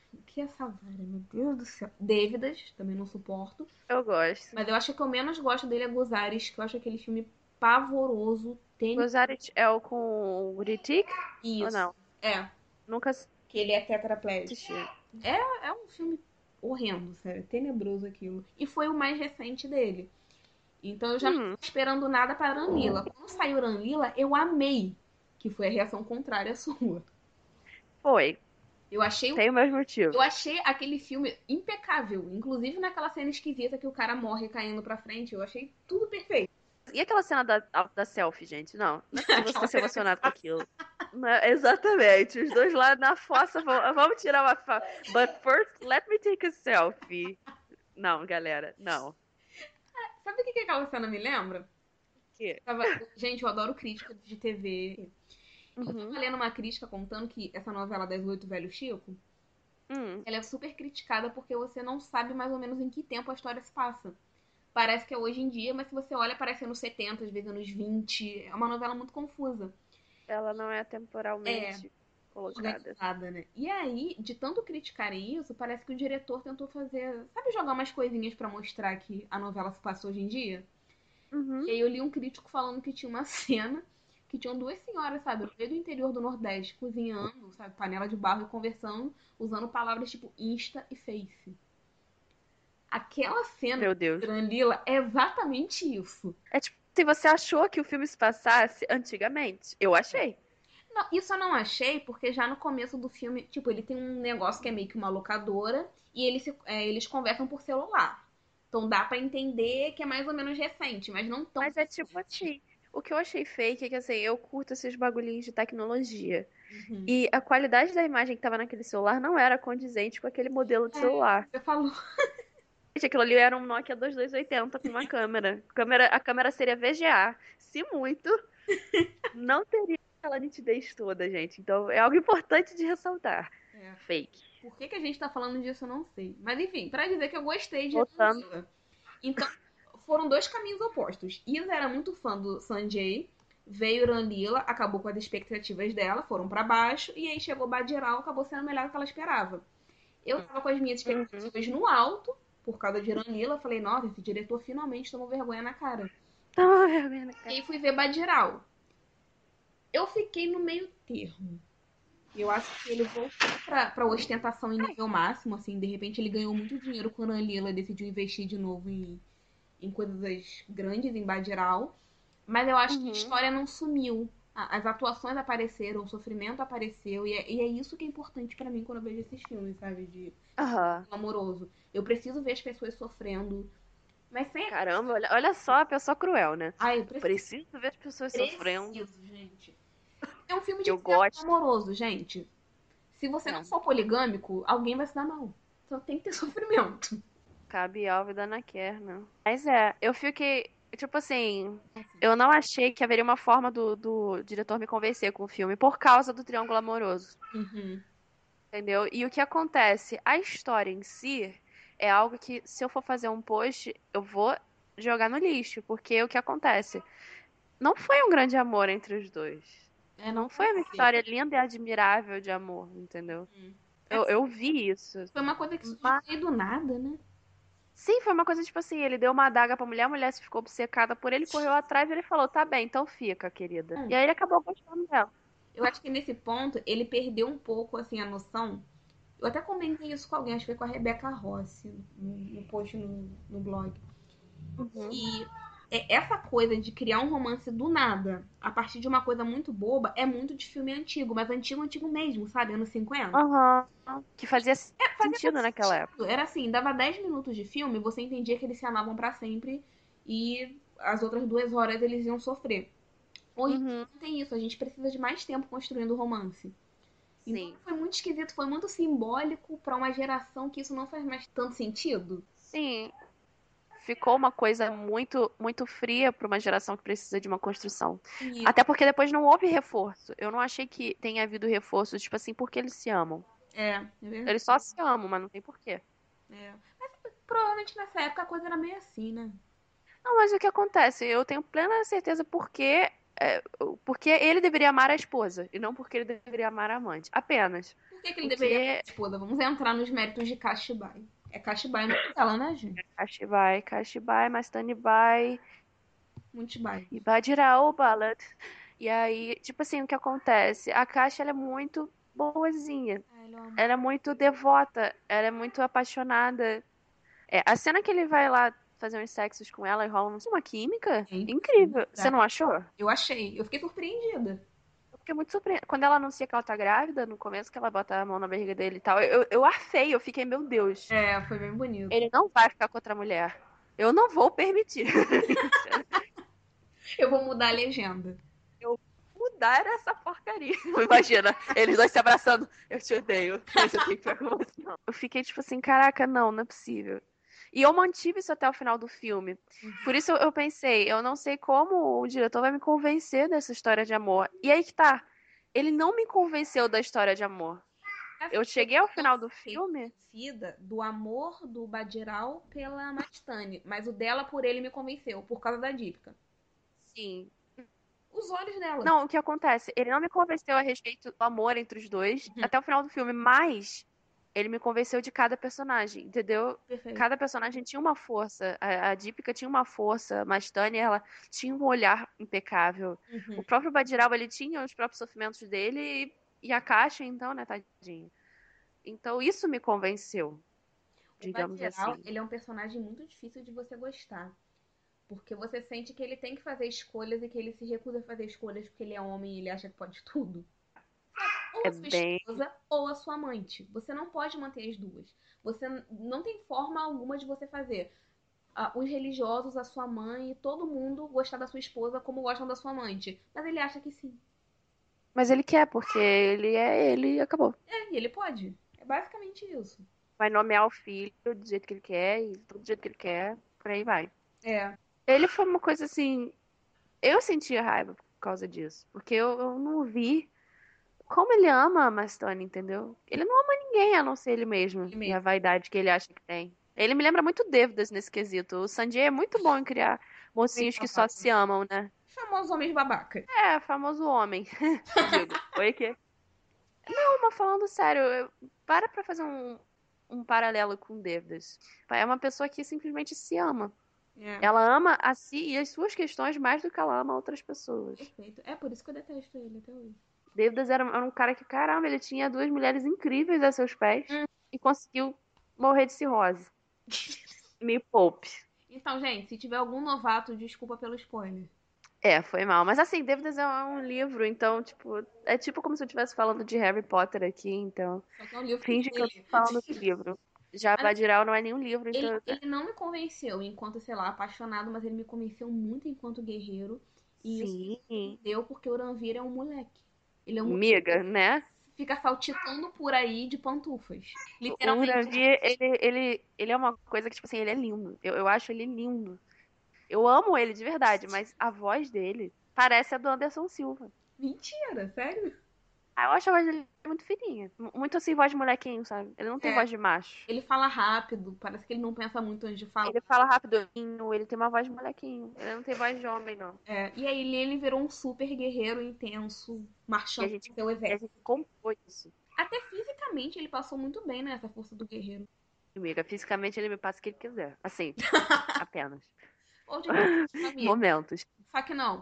S2: O que é essa vara, meu Deus do céu? Dívidas, também não suporto.
S3: Eu gosto.
S2: Mas eu acho que eu menos gosto dele é Gozares, que eu acho aquele filme pavoroso. Tem
S3: Gozaret é o com o Ritik? Ou
S2: isso.
S3: não?
S2: É,
S3: Nunca
S2: que ele é tetraplégico.
S3: assisti.
S2: É, é um filme horrendo, sério. Tenebroso aquilo. E foi o mais recente dele. Então eu já não
S3: Hum,
S2: tô esperando nada para Ranlila. Quando saiu Ranlila, eu amei. Que foi a reação contrária à sua.
S3: foi.
S2: Eu achei, o-
S3: Tem os meus motivos.
S2: eu achei aquele filme impecável. Inclusive naquela cena esquisita que o cara morre caindo pra frente. Eu achei tudo perfeito.
S3: E aquela cena da, da selfie, gente? Não, não é possível você
S2: Aquela
S3: ter se
S2: cena
S3: emocionado com aquilo. Não é- exatamente. Os dois lá na fossa, vão- vamos tirar uma foto. But first, let me take a selfie. Não, galera, não.
S2: Sabe o que que aquela cena me lembra?
S3: Que?
S2: Tava- Gente, eu adoro crítica de T V. Eu tava
S3: Uhum.
S2: lendo uma crítica contando que essa novela das Oito Velho Chico,
S3: Hum.
S2: ela é super criticada porque você não sabe mais ou menos em que tempo a história se passa. Parece que é hoje em dia, mas se você olha, parece anos setenta, às vezes anos vinte. É uma novela muito confusa.
S3: Ela não é
S2: É,
S3: temporalmente colocada.
S2: organizada, né? E aí, de tanto criticarem isso, parece que o diretor tentou fazer. Sabe, jogar umas coisinhas pra mostrar que a novela se passa hoje em dia?
S3: Uhum.
S2: E aí eu li um crítico falando que tinha uma cena que tinham duas senhoras, sabe, no meio do interior do Nordeste, cozinhando, sabe, panela de barro e conversando, usando palavras tipo Insta e Face. Aquela cena
S3: Meu Deus.
S2: de Tranlila é exatamente isso.
S3: É tipo, se você achou que o filme se passasse antigamente, eu achei.
S2: Não, isso eu não achei, porque já no começo do filme, tipo, ele tem um negócio que é meio que uma locadora e eles, se- é, eles conversam por celular. Então dá pra entender que é mais ou menos recente, mas não tão
S3: Mas é tipo
S2: recente.
S3: assim, o que eu achei fake é que assim, eu curto esses bagulhinhos de tecnologia.
S2: Uhum.
S3: E a qualidade da imagem que tava naquele celular não era condizente com aquele modelo de
S2: É,
S3: celular.
S2: você falou.
S3: Gente, aquilo ali era um Nokia vinte e dois oitenta com uma câmera. Câmera, a câmera seria V G A. Se muito, não teria aquela nitidez toda, gente. Então é algo importante de ressaltar.
S2: É.
S3: Fake.
S2: Por que, que a gente tá falando disso, eu não sei. Mas enfim, pra dizer que eu gostei de
S3: Voltando.
S2: Ranlila. Então, foram dois caminhos opostos. Isa era muito fã do Sanjay, veio Ranlila, acabou com as expectativas dela, foram pra baixo, e aí chegou Badiral, acabou sendo melhor do que ela esperava. Eu tava com as minhas
S3: Uhum.
S2: expectativas no alto, por causa de Ranlila, falei, nossa, esse diretor finalmente tomou vergonha na cara.
S3: Ah, vergonha na
S2: E
S3: cara.
S2: aí fui ver Badiral. Eu fiquei no meio termo. Eu acho que ele voltou pra, pra ostentação em nível máximo, assim, de repente ele ganhou muito dinheiro com Ranlila, decidiu investir de novo em, em coisas grandes, em Badiral. Mas eu acho que a
S3: Uhum.
S2: história não sumiu. A- As atuações apareceram, o sofrimento apareceu, e é, e é isso que é importante pra mim quando eu vejo esses filmes, sabe? De
S3: Aham.
S2: amoroso. Eu preciso ver as pessoas sofrendo, mas sem.
S3: Caramba, olha, olha só a pessoa cruel, né?
S2: Ai, eu
S3: Eu
S2: preciso,
S3: preciso ver as pessoas sofrendo.
S2: preciso, gente. É um filme de
S3: Eu
S2: triângulo
S3: gosto.
S2: amoroso, gente. Se você não
S3: É.
S2: for poligâmico, alguém vai se dar mal. Então tem que ter sofrimento.
S3: Cabe Alva e Dana Kerr, né? Mas é, eu fiquei. Tipo assim, eu não achei que haveria uma forma do, do diretor me convencer com o filme por causa do triângulo amoroso.
S2: Uhum.
S3: Entendeu? E o que acontece? A história em si é algo que, se eu for fazer um post, eu vou jogar no lixo. Porque o que acontece? Não foi um grande amor entre os dois.
S2: É, não
S3: Não
S2: vai
S3: foi uma
S2: ser.
S3: história linda e admirável de amor, entendeu?
S2: Uhum. É,
S3: Eu, eu vi isso.
S2: foi uma coisa que surgiu
S3: Mas,
S2: meio do nada, né?
S3: sim, foi uma coisa tipo assim: ele deu uma adaga pra mulher, a mulher se ficou obcecada por ele, correu atrás e ele falou: tá bem, então fica, querida.
S2: Hum.
S3: E aí ele acabou gostando dela.
S2: Eu acho que nesse ponto ele perdeu um pouco assim a noção. Eu até comentei isso com alguém, acho que foi com a Rebeca Rossi, no, no post no, no blog.
S3: Uhum.
S2: E é- essa coisa de criar um romance do nada, a partir de uma coisa muito boba, é muito de filme antigo, mas antigo, antigo mesmo, sabe? Anos cinquenta.
S3: Aham. Que fazia
S2: É, fazia todo
S3: sentido naquela época.
S2: sentido. Era assim, dava dez minutos de filme, você entendia que eles se amavam pra sempre e as outras duas horas eles iam sofrer. Hoje em dia
S3: Uhum.
S2: não tem isso, a gente precisa de mais tempo construindo o romance. Então
S3: Sim.
S2: foi muito esquisito, foi muito simbólico pra uma geração que isso não faz mais tanto sentido.
S3: Sim. Ficou uma coisa muito, muito fria para uma geração que precisa de uma construção.
S2: E
S3: Até porque depois não houve reforço. Eu não achei que tenha havido reforço, tipo assim, porque eles se amam.
S2: é, é verdade.
S3: Eles só se amam, mas não tem porquê.
S2: É. Mas provavelmente nessa época a coisa era meio assim, né?
S3: Não, mas o que acontece? Eu tenho plena certeza porque É, porque ele deveria amar a esposa, e não porque ele deveria amar a amante. Apenas.
S2: Por que, que ele
S3: Porque
S2: deveria amar a esposa? Vamos entrar nos méritos de Kashibai. É Kashibai no dela, né, gente?
S3: Kashibai, Kashibai, Mastani Bai,
S2: Muitos bailes.
S3: e Badirao Ballad. E aí, tipo assim, o que acontece? A Kasha, ela é muito boazinha.
S2: Ah, ele é um amor.
S3: Ela é muito devota. Ela é muito apaixonada. É, a cena que ele vai lá fazer uns sexos com ela e rola uma química
S2: É
S3: incrível. Você
S2: incrível.
S3: não achou?
S2: Eu achei. Eu fiquei surpreendida.
S3: Eu fiquei muito surpresa. Quando ela anuncia que ela tá grávida, no começo que ela bota a mão na barriga dele e tal, eu, eu arfei, eu fiquei, meu Deus,
S2: É, foi bem bonito.
S3: ele não vai ficar com outra mulher. Eu não vou permitir.
S2: Eu vou mudar a legenda.
S3: Eu vou mudar essa porcaria. Imagina, eles dois se abraçando. Eu te odeio, mas eu tenho que ficar com você. Não. Eu fiquei tipo assim, caraca, não, não é possível. E eu mantive isso até o final do filme. Por isso eu pensei, eu não sei como o diretor vai me convencer dessa história de amor. E aí que tá. Ele não me convenceu da história de amor. Eu cheguei ao final do filme.
S2: Convencida do amor do Badiral pela Mastani, mas o dela por ele me convenceu, por causa da Dípica.
S3: Sim.
S2: Os olhos dela.
S3: Não, o que acontece? Ele não me convenceu a respeito do amor entre os dois
S2: Uhum.
S3: até o final do filme, mas ele me convenceu de cada personagem, entendeu?
S2: Perfeito.
S3: Cada personagem tinha uma força. A, a Dípica tinha uma força, mas Tânia, ela tinha um olhar impecável.
S2: Uhum.
S3: O próprio Badiral, ele tinha os próprios sofrimentos dele e, e a Caixa, então, né, tadinho. Então, isso me convenceu,
S2: O
S3: digamos
S2: Badiral,
S3: assim.
S2: ele é um personagem muito difícil de você gostar. Porque você sente que ele tem que fazer escolhas e que ele se recusa a fazer escolhas porque ele é homem e ele acha que pode tudo. Ou
S3: É
S2: a sua
S3: bem...
S2: esposa ou a sua amante. Você não pode manter as duas. Você n- não tem forma alguma de você fazer ah, os religiosos, a sua mãe e todo mundo gostar da sua esposa como gostam da sua amante. Mas ele acha que sim.
S3: Mas ele quer, porque ele é ele e acabou.
S2: É, e ele pode. É basicamente isso.
S3: Vai nomear o filho do jeito que ele quer e do jeito que ele quer, por aí vai.
S2: É.
S3: Ele foi uma coisa assim. Eu sentia raiva por causa disso. Porque eu, eu não vi como ele ama a Mastoni, entendeu? Ele não ama ninguém a não ser ele mesmo.
S2: Ele
S3: E a
S2: mesmo.
S3: vaidade que ele acha que tem. Ele me lembra muito Davidas nesse quesito. O Sanjay é muito bom em criar mocinhos que só se amam, né?
S2: Famosos homens babaca.
S3: É, famoso homem. Digo. Oi, que? Não, mas falando sério, eu- para pra fazer um, um paralelo com Davidas. É uma pessoa que simplesmente se ama.
S2: É.
S3: Ela ama a si e as suas questões mais do que ela ama outras pessoas.
S2: Perfeito. É por isso que eu detesto ele até hoje.
S3: Davidas era, era um cara que, caramba, ele tinha duas mulheres incríveis a seus pés
S2: Hum.
S3: e conseguiu morrer de cirrose. Me poupe.
S2: Então, gente, se tiver algum novato, desculpa pelo spoiler.
S3: É, foi mal. Mas assim, Davidas é um livro, então, tipo, é tipo como se eu estivesse falando de Harry Potter aqui, então.
S2: Só que é um livro
S3: Finge
S2: que
S3: que eu tô
S2: ele.
S3: falando do livro. Já
S2: Mas
S3: Badiral não é nenhum livro,
S2: ele,
S3: então.
S2: ele não me convenceu enquanto, sei lá, apaixonado, mas ele me convenceu muito enquanto guerreiro. E isso
S3: Sim.
S2: deu porque o Ranvir é um moleque. Ele é um
S3: Miga, né?
S2: fica saltitando por aí de pantufas.
S3: O
S2: Literalmente.
S3: Uravi, ele, ele, ele é uma coisa que, tipo assim, ele é lindo. Eu, eu acho ele lindo. Eu amo ele de verdade, mas a voz dele parece a do Anderson Silva.
S2: Mentira, sério?
S3: Ah, eu acho a voz dele muito fininha. M- Muito assim, voz de molequinho, sabe? Ele não tem
S2: É.
S3: voz de macho.
S2: Ele fala rápido, parece que ele não pensa muito antes de falar.
S3: Ele fala rapidinho, ele tem uma voz de molequinho. Ele não tem voz de homem, não.
S2: É, e aí ele virou um super guerreiro intenso,
S3: E a
S2: marchando
S3: gente,
S2: com seu
S3: e a
S2: exército.
S3: gente comprou isso.
S2: Até fisicamente ele passou muito bem nessa força do guerreiro.
S3: Amiga, fisicamente ele me passa o que ele quiser. Assim, apenas.
S2: Ou de família.
S3: Momentos.
S2: Só que não.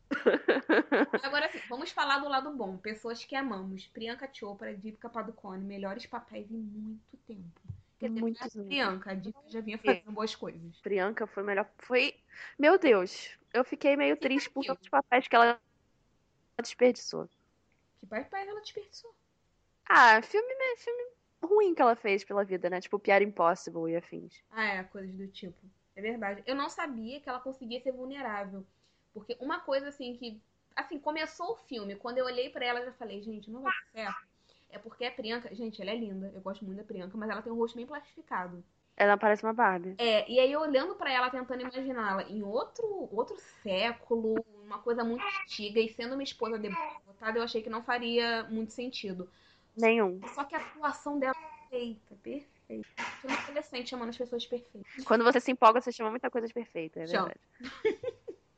S2: Agora sim, vamos falar do lado bom. Pessoas que amamos. Priyanka Chopra, Deepika Padukone, melhores papéis em muito tempo. Quer dizer,
S3: Muitos
S2: não é
S3: anos.
S2: Priyanka, a Deepika já vinha fazendo boas coisas.
S3: Priyanka foi melhor. Foi. Meu Deus, eu fiquei meio triste por todos os papéis que ela desperdiçou.
S2: Que papéis ela desperdiçou?
S3: Ah, filme, né, filme ruim que ela fez pela vida, né? Tipo Pierre Impossible e afins.
S2: Ah, é, coisas do tipo. É verdade. Eu não sabia que ela conseguia ser vulnerável. Porque uma coisa assim que. Assim, começou o filme. Quando eu olhei pra ela, eu já falei, gente, não vai dar certo. É porque a Priyanka. Gente, ela é linda. Eu gosto muito da Priyanka, mas ela tem um rosto bem plastificado.
S3: Ela parece uma Barbie.
S2: É, e aí eu olhando pra ela, tentando imaginá-la em outro, outro século, uma coisa muito antiga, e sendo uma esposa devotada, eu achei que não faria muito sentido.
S3: Nenhum.
S2: Só que a atuação dela é perfeita, perfeita. Eu não adolescente chamando as pessoas perfeitas.
S3: Quando você se empolga, você chama muita coisa de perfeita, é
S2: Chama.
S3: verdade.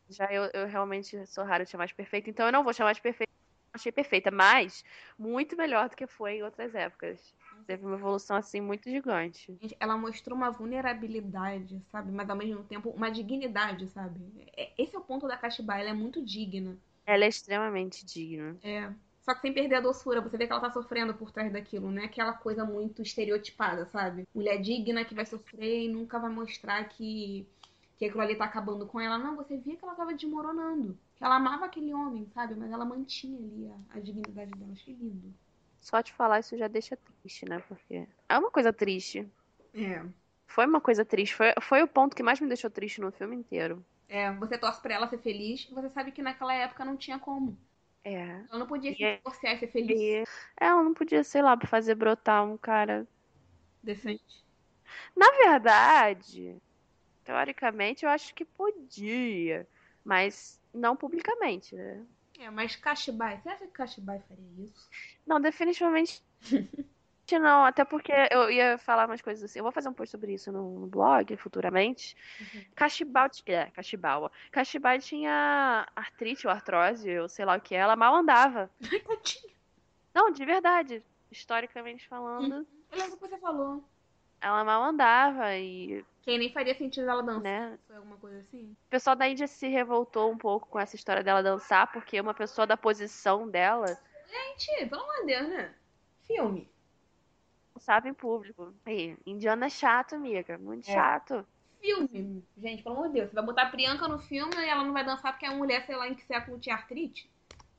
S3: Já eu, eu realmente sou raro de chamar de perfeita, então eu não vou chamar de perfeita. Achei perfeita, mas muito melhor do que foi em outras épocas. Teve uma evolução assim muito gigante.
S2: Gente, ela mostrou uma vulnerabilidade, sabe? Mas ao mesmo tempo uma dignidade, sabe? É- Esse é o ponto da Kashibai, ela é muito digna.
S3: Ela é extremamente digna.
S2: É. Só que sem perder a doçura, você vê que ela tá sofrendo por trás daquilo, não é aquela coisa muito estereotipada, sabe? Mulher digna que vai sofrer e nunca vai mostrar que, que aquilo ali tá acabando com ela. Não, você via que ela tava desmoronando. Que ela amava aquele homem, sabe? Mas ela mantinha ali a, a dignidade dela. Achei lindo.
S3: Só de falar isso já deixa triste, né? Porque é uma coisa triste.
S2: É.
S3: Foi uma coisa triste. Foi, foi o ponto que mais me deixou triste no filme inteiro.
S2: É, você torce pra ela ser feliz e você sabe que naquela época não tinha como.
S3: É.
S2: Ela não podia se
S3: E,
S2: divorciar e ser feliz.
S3: e ela não podia, sei lá, fazer brotar um cara.
S2: Decente.
S3: Na verdade, teoricamente, eu acho que podia. Mas não publicamente, né?
S2: É, mas Kashibai, você acha que Kashibai faria isso?
S3: Não, definitivamente não. Até porque eu ia falar umas coisas assim. Eu vou fazer um post sobre isso no, no blog futuramente.
S2: Uhum.
S3: Cachibau, é, Cachibaua. Cachibai tinha artrite ou artrose, ou sei lá o que. Ela mal andava.
S2: Ai, tadinha.
S3: Não, de verdade. Historicamente falando,
S2: Eu lembro que você falou.
S3: ela mal andava e,
S2: Que aí nem faria sentido ela dançar.
S3: né?
S2: Foi alguma coisa assim?
S3: O pessoal da Índia se revoltou um pouco com essa história dela dançar, porque uma pessoa da posição dela
S2: Gente, pelo amor de Deus, né? Filme.
S3: dançava em público. Aí, indiano é chato, amiga. Muito
S2: É.
S3: chato.
S2: Filme. Gente, pelo amor de Deus. Você vai botar a Priyanka no filme e ela não vai dançar porque é uma mulher, sei lá, em que século tinha artrite?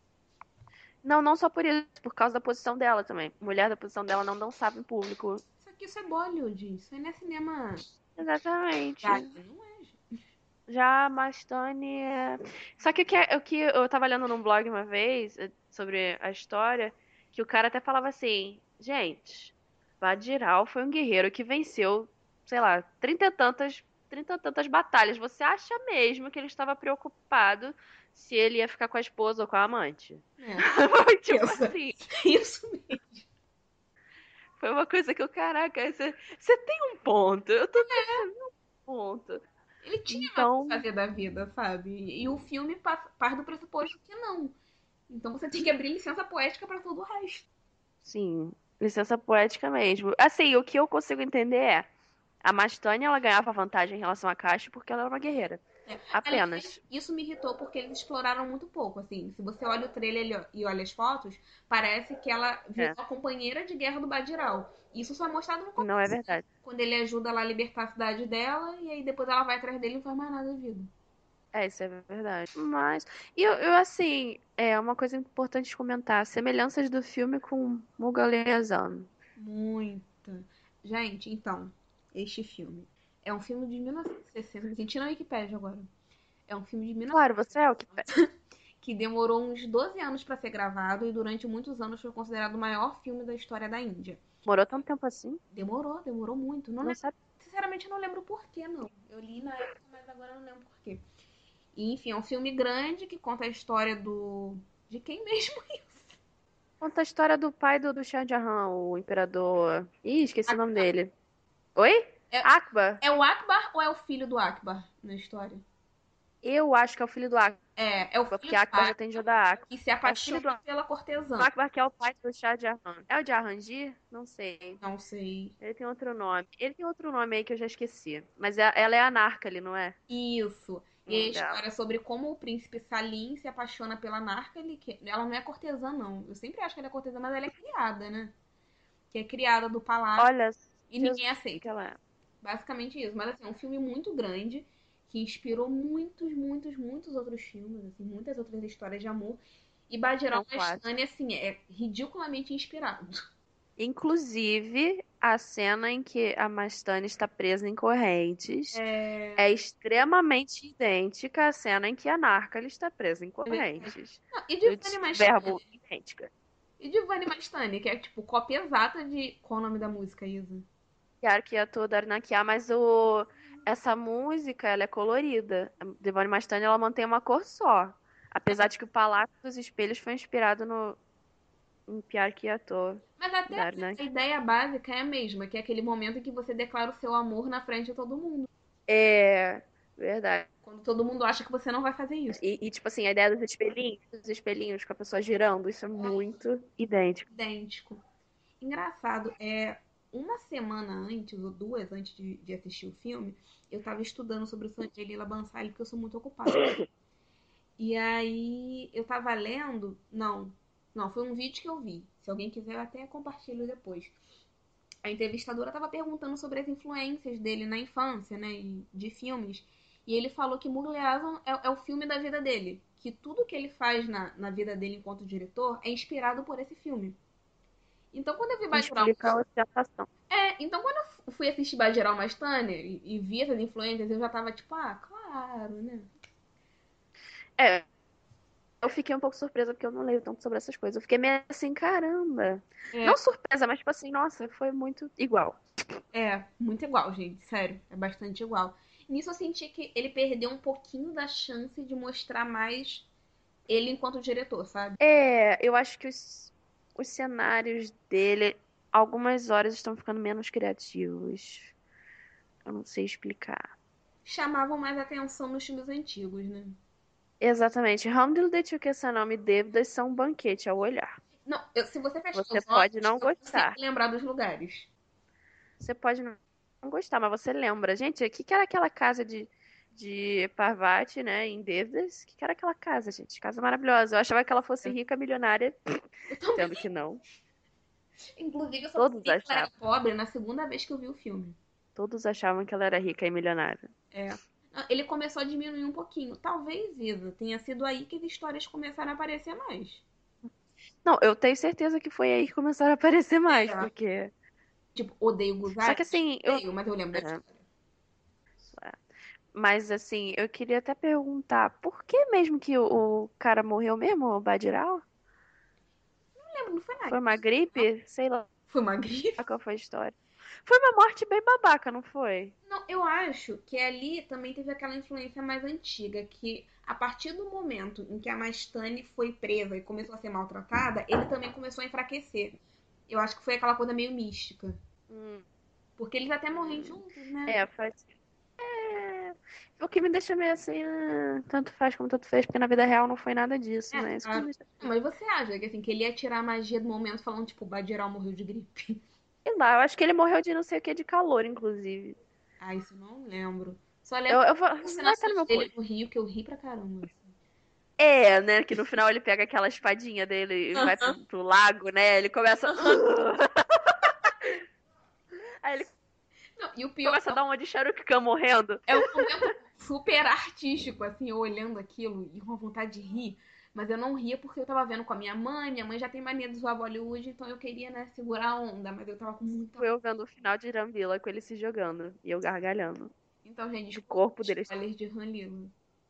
S3: Não, não só por isso, por causa da posição dela também. Mulher da posição dela não dançava em público.
S2: Isso aqui, isso é Bollywood. Isso aí não é cinema.
S3: Exatamente.
S2: Gaga. Não é, gente.
S3: Já a Mastoni é... Só que o que, é- o que eu tava lendo num blog uma vez eh, sobre a história, que o cara até falava assim, gente, Badiral foi um guerreiro que venceu, sei lá, trinta e tantas, trinta e tantas batalhas. Você acha mesmo que ele estava preocupado se ele ia ficar com a esposa ou com a amante?
S2: É.
S3: Tipo
S2: Isso.
S3: assim,
S2: Isso mesmo.
S3: foi uma coisa que eu, caraca, você, você tem um ponto, eu tô pensando um ponto.
S2: Ele tinha mais o
S3: Então,
S2: que fazer da vida, sabe? E o filme pa- parte do pressuposto que não. Então você tem que abrir licença poética pra todo o resto.
S3: sim, licença poética mesmo. Assim, o que eu consigo entender é, a Mastânia, ela ganhava vantagem em relação a Kashi porque ela era uma guerreira.
S2: É.
S3: Apenas.
S2: Aliás, isso me irritou porque eles exploraram muito pouco, assim. Se você olha o trailer e olha as fotos, parece que ela virou
S3: É.
S2: a companheira de guerra do Badiral. Isso só é mostrado no começo,
S3: Não é verdade.
S2: quando ele ajuda ela a libertar a cidade dela, e aí depois ela vai atrás dele e não faz mais nada da vida.
S3: É, isso é verdade. Mas, e eu, eu, assim, é uma coisa importante de comentar, semelhanças do filme com Mughal e Azam.
S2: Muita. Gente, então, este filme é um filme de mil novecentos e sessenta, me senti na Wikipédia agora. É um filme de mil novecentos
S3: Claro, você é o que...
S2: que demorou uns doze anos pra ser gravado e durante muitos anos foi considerado o maior filme da história da Índia.
S3: Morou tanto tempo assim?
S2: Demorou, demorou muito. Não
S3: Não
S2: lembro-
S3: sabe?
S2: sinceramente, eu não lembro porquê, não. Eu li na época, mas agora eu não lembro porquê. E, enfim, é um filme grande que conta a história do... De quem mesmo?
S3: Conta a história do pai do, do Shah Jahan, o imperador... Ih, esqueci o nome dele. Oi?
S2: É-
S3: Akbar?
S2: É o Akbar ou é o filho do Akbar na história?
S3: Eu acho que é o filho do Akbar,
S2: É, é o filho
S3: porque
S2: do
S3: Akbar já
S2: Akbar
S3: tem Jodha Akbar.
S2: que se apaixona
S3: filho do-
S2: pela cortesã.
S3: O Akbar que é o pai do Shah Jahan. É o Jahanji? Não sei.
S2: Não sei.
S3: Ele tem outro nome. Ele tem outro nome aí que eu já esqueci. Mas é- ela é a Narcali, não é?
S2: Isso. E a
S3: Hum,
S2: história é sobre como o príncipe Salim se apaixona pela Narcali, que ela não é cortesã, não. Eu sempre acho que ela é cortesã, mas ela é criada, né? Que é criada do palácio
S3: Olha,
S2: e ninguém aceita.
S3: que ela é.
S2: Basicamente isso. Mas assim, é um filme muito grande que inspirou muitos, muitos, muitos outros filmes, assim, muitas outras histórias de amor. E Badiral
S3: É um clássico.
S2: Mastani, assim, é ridiculamente inspirado.
S3: Inclusive, a cena em que a Mastani está presa em correntes
S2: É...
S3: é extremamente idêntica à cena em que a Narcali está presa em correntes.
S2: Não, e
S3: Eu
S2: de Vani
S3: disse
S2: Mastani?
S3: verbo idêntica.
S2: E de Vani Mastani, que é tipo cópia exata de. Qual o nome da música, Isa?
S3: Claro que é toda Arnaquiá, mas o... essa música, ela é colorida. A Devone Mastani, ela mantém uma cor só. Apesar de que o Palácio dos Espelhos foi inspirado no em Pyar Kiya To,
S2: Mas até
S3: da
S2: a
S3: Arnaquiá.
S2: ideia básica é a mesma, que é aquele momento em que você declara o seu amor na frente de todo mundo.
S3: É, verdade.
S2: Quando todo mundo acha que você não vai fazer isso.
S3: E, e, tipo assim, a ideia dos espelhinhos, dos espelhinhos com a pessoa girando, isso é muito idêntico.
S2: Idêntico. Engraçado, é uma semana antes, ou duas antes de, de assistir o filme, eu tava estudando sobre o Sanjay Leela Bhansali, porque eu sou muito ocupada. E aí eu tava lendo. Não, não, foi um vídeo que eu vi. Se alguém quiser, eu até compartilho depois. A entrevistadora tava perguntando sobre as influências dele na infância, né? e De filmes. E ele falou que Mughal Azam é, é o filme da vida dele. Que tudo que ele faz na, na vida dele enquanto diretor é inspirado por esse filme. Então quando eu vi Bajirao.
S3: Explica a ostentação.
S2: É, então quando eu fui assistir Bajirao Mastani e, e vi essas influências, eu já tava tipo, ah, claro, né?
S3: É, eu fiquei um pouco surpresa porque eu não leio tanto sobre essas coisas. Eu fiquei meio assim, caramba.
S2: É.
S3: Não surpresa, mas tipo assim, nossa, foi muito igual.
S2: É, muito igual, gente, sério, é bastante igual. Nisso eu senti que ele perdeu um pouquinho da chance de mostrar mais ele enquanto diretor, sabe?
S3: É, eu acho que os, os cenários dele, algumas horas estão ficando menos criativos. Eu não sei explicar.
S2: Chamavam mais atenção nos filmes antigos, né?
S3: Exatamente. Hamdil de Tchukesanam e Dívidas são um banquete ao olhar.
S2: Não, eu- se você fechar
S3: Você
S2: os
S3: pode
S2: olhos,
S3: não
S2: eu
S3: gostar.
S2: consigo lembrar dos lugares.
S3: Você pode não não gostar, mas você lembra. Gente, o que que era aquela casa de, de Parvati, né, em Dívidas? O que que era aquela casa, gente? Casa maravilhosa. Eu achava que ela fosse rica, milionária,
S2: Eu também,
S3: sendo que não.
S2: inclusive, eu só
S3: Todos
S2: vi que ela era
S3: achavam.
S2: pobre na segunda vez que eu vi o filme.
S3: Todos achavam que ela era rica e milionária.
S2: É. Não, ele começou a diminuir um pouquinho. Talvez, Isa, tenha sido aí que as histórias começaram a aparecer mais.
S3: Não, eu tenho certeza que foi aí que começaram a aparecer mais,
S2: É.
S3: porque...
S2: Tipo, odeio
S3: Só
S2: Guzari,
S3: que assim, eu...
S2: odeio, mas eu lembro da
S3: É,
S2: história.
S3: mas assim, eu queria até perguntar, por que mesmo que o, o cara morreu mesmo, o Badiral?
S2: Não lembro, não foi nada.
S3: Foi uma gripe? Sei lá
S2: Foi uma gripe?
S3: qual foi a história. Foi uma morte bem babaca, não foi?
S2: Não, eu acho que ali também teve aquela influência mais antiga, que a partir do momento em que a Mastani foi presa e começou a ser maltratada, ele também começou a enfraquecer. Eu acho que foi aquela coisa meio mística.
S3: Hum,
S2: Porque eles até morrem juntos, né?
S3: é, faz. É. O que me deixa meio assim, ah, tanto faz como tanto fez, porque na vida real não foi nada disso,
S2: É,
S3: né? Isso que
S2: ah,
S3: me deixa.
S2: mas você acha que, assim, que ele ia tirar a magia do momento falando, tipo, Badiral morreu de gripe?
S3: Sei lá, eu acho que ele morreu de não sei o que de calor, inclusive.
S2: Ah, isso eu não lembro. Só
S3: Eu,
S2: lembro
S3: eu vou.
S2: das
S3: Vai estar no
S2: alucinações
S3: meu
S2: dele
S3: post.
S2: no Rio, que eu ri pra caramba. Assim.
S3: É, né? Que no final ele pega aquela espadinha dele e vai pro, pro lago, né? Ele começa. Aí ele
S2: Não, e o pior
S3: começa a dar uma de Shahrukh Khan morrendo.
S2: é o momento super artístico, assim, eu olhando aquilo e com vontade de rir. Mas eu não ria porque eu tava vendo com a minha mãe. Minha mãe já tem mania de zoar Bollywood, então eu queria, né, segurar a onda. Mas eu tava com muita.
S3: Eu vendo o final de Rambila com ele se jogando e eu gargalhando.
S2: Então, gente,
S3: O corpo dele.
S2: spoilers de Han Lilo.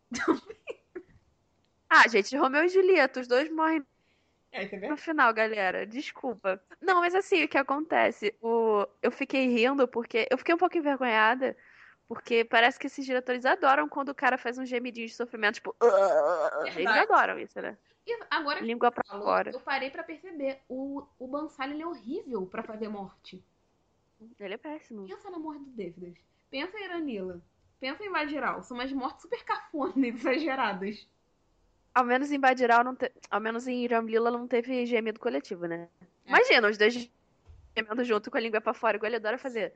S3: Ah, gente, Romeu e Julieta, os dois morrem
S2: É, você
S3: no final, galera. Desculpa. Não, mas assim, o que acontece? O... Eu fiquei rindo porque. Eu fiquei um pouco envergonhada. Porque parece que esses diretores adoram quando o cara faz um gemidinho de sofrimento, tipo. "Ah". Eles
S2: Verdade.
S3: adoram isso, né?
S2: E agora que
S3: Língua pra
S2: você falou,
S3: fora.
S2: eu parei pra perceber. O, o Bansal, ele é horrível pra fazer morte.
S3: Ele é péssimo.
S2: Pensa na morte do David. Pensa em Iranila. Pensa em Vagiral. São umas mortes super cafonas e exageradas.
S3: Ao menos em Badiral não te... Ao menos em Ramlila não teve gemido coletivo, né?
S2: É.
S3: Imagina, os dois gemendo junto com a língua pra fora, igual ele adora fazer.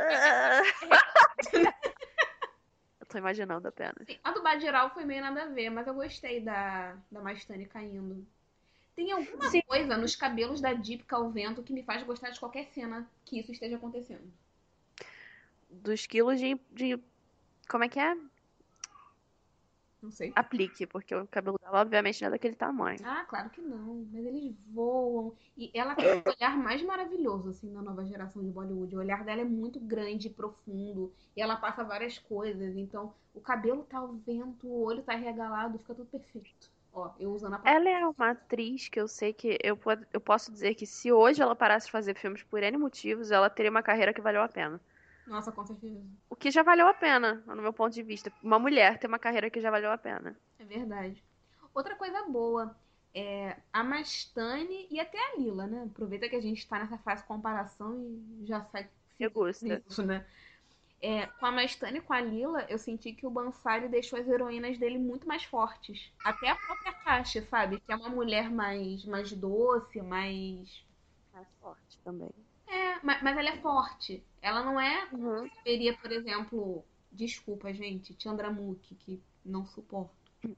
S3: Eu tô imaginando apenas.
S2: Sim, a do Badiral foi meio nada a ver, mas eu gostei da, da Mastani caindo. Tem alguma
S3: Sim.
S2: coisa nos cabelos da Dípica ao vento que me faz gostar de qualquer cena que isso esteja acontecendo.
S3: Dos quilos de, de. Como é que é?
S2: Não sei.
S3: Aplique, porque o cabelo dela, obviamente, não é daquele tamanho.
S2: Ah, claro que não. Mas eles voam. E ela tem o olhar mais maravilhoso, assim, na nova geração de Bollywood. O olhar dela é muito grande e profundo. E ela passa várias coisas. Então, o cabelo tá ao vento, o olho tá regalado, fica tudo perfeito. Ó, eu usando a palavra.
S3: Ela é uma atriz que eu sei que eu, po- eu posso dizer que se hoje ela parasse de fazer filmes por N motivos, ela teria uma carreira que valeu a pena.
S2: Nossa, com certeza.
S3: O que já valeu a pena, no meu ponto de vista. Uma mulher ter uma carreira que já valeu a pena.
S2: É verdade. Outra coisa boa é a Mastani e até a Lila, né? Aproveita que a gente tá nessa fase de comparação e já sai
S3: Eu gosto.
S2: isso, né? É, com a Mastane e com a Lila, eu senti que o Bansari deixou as heroínas dele muito mais fortes. Até a própria Kashi, sabe? Que é uma mulher mais, mais doce, mais.
S3: Mais forte também.
S2: É, ma- mas ela é forte. Ela não é como
S3: Uhum.
S2: seria, por exemplo. Desculpa, gente, Chandramukhi, que não suporto.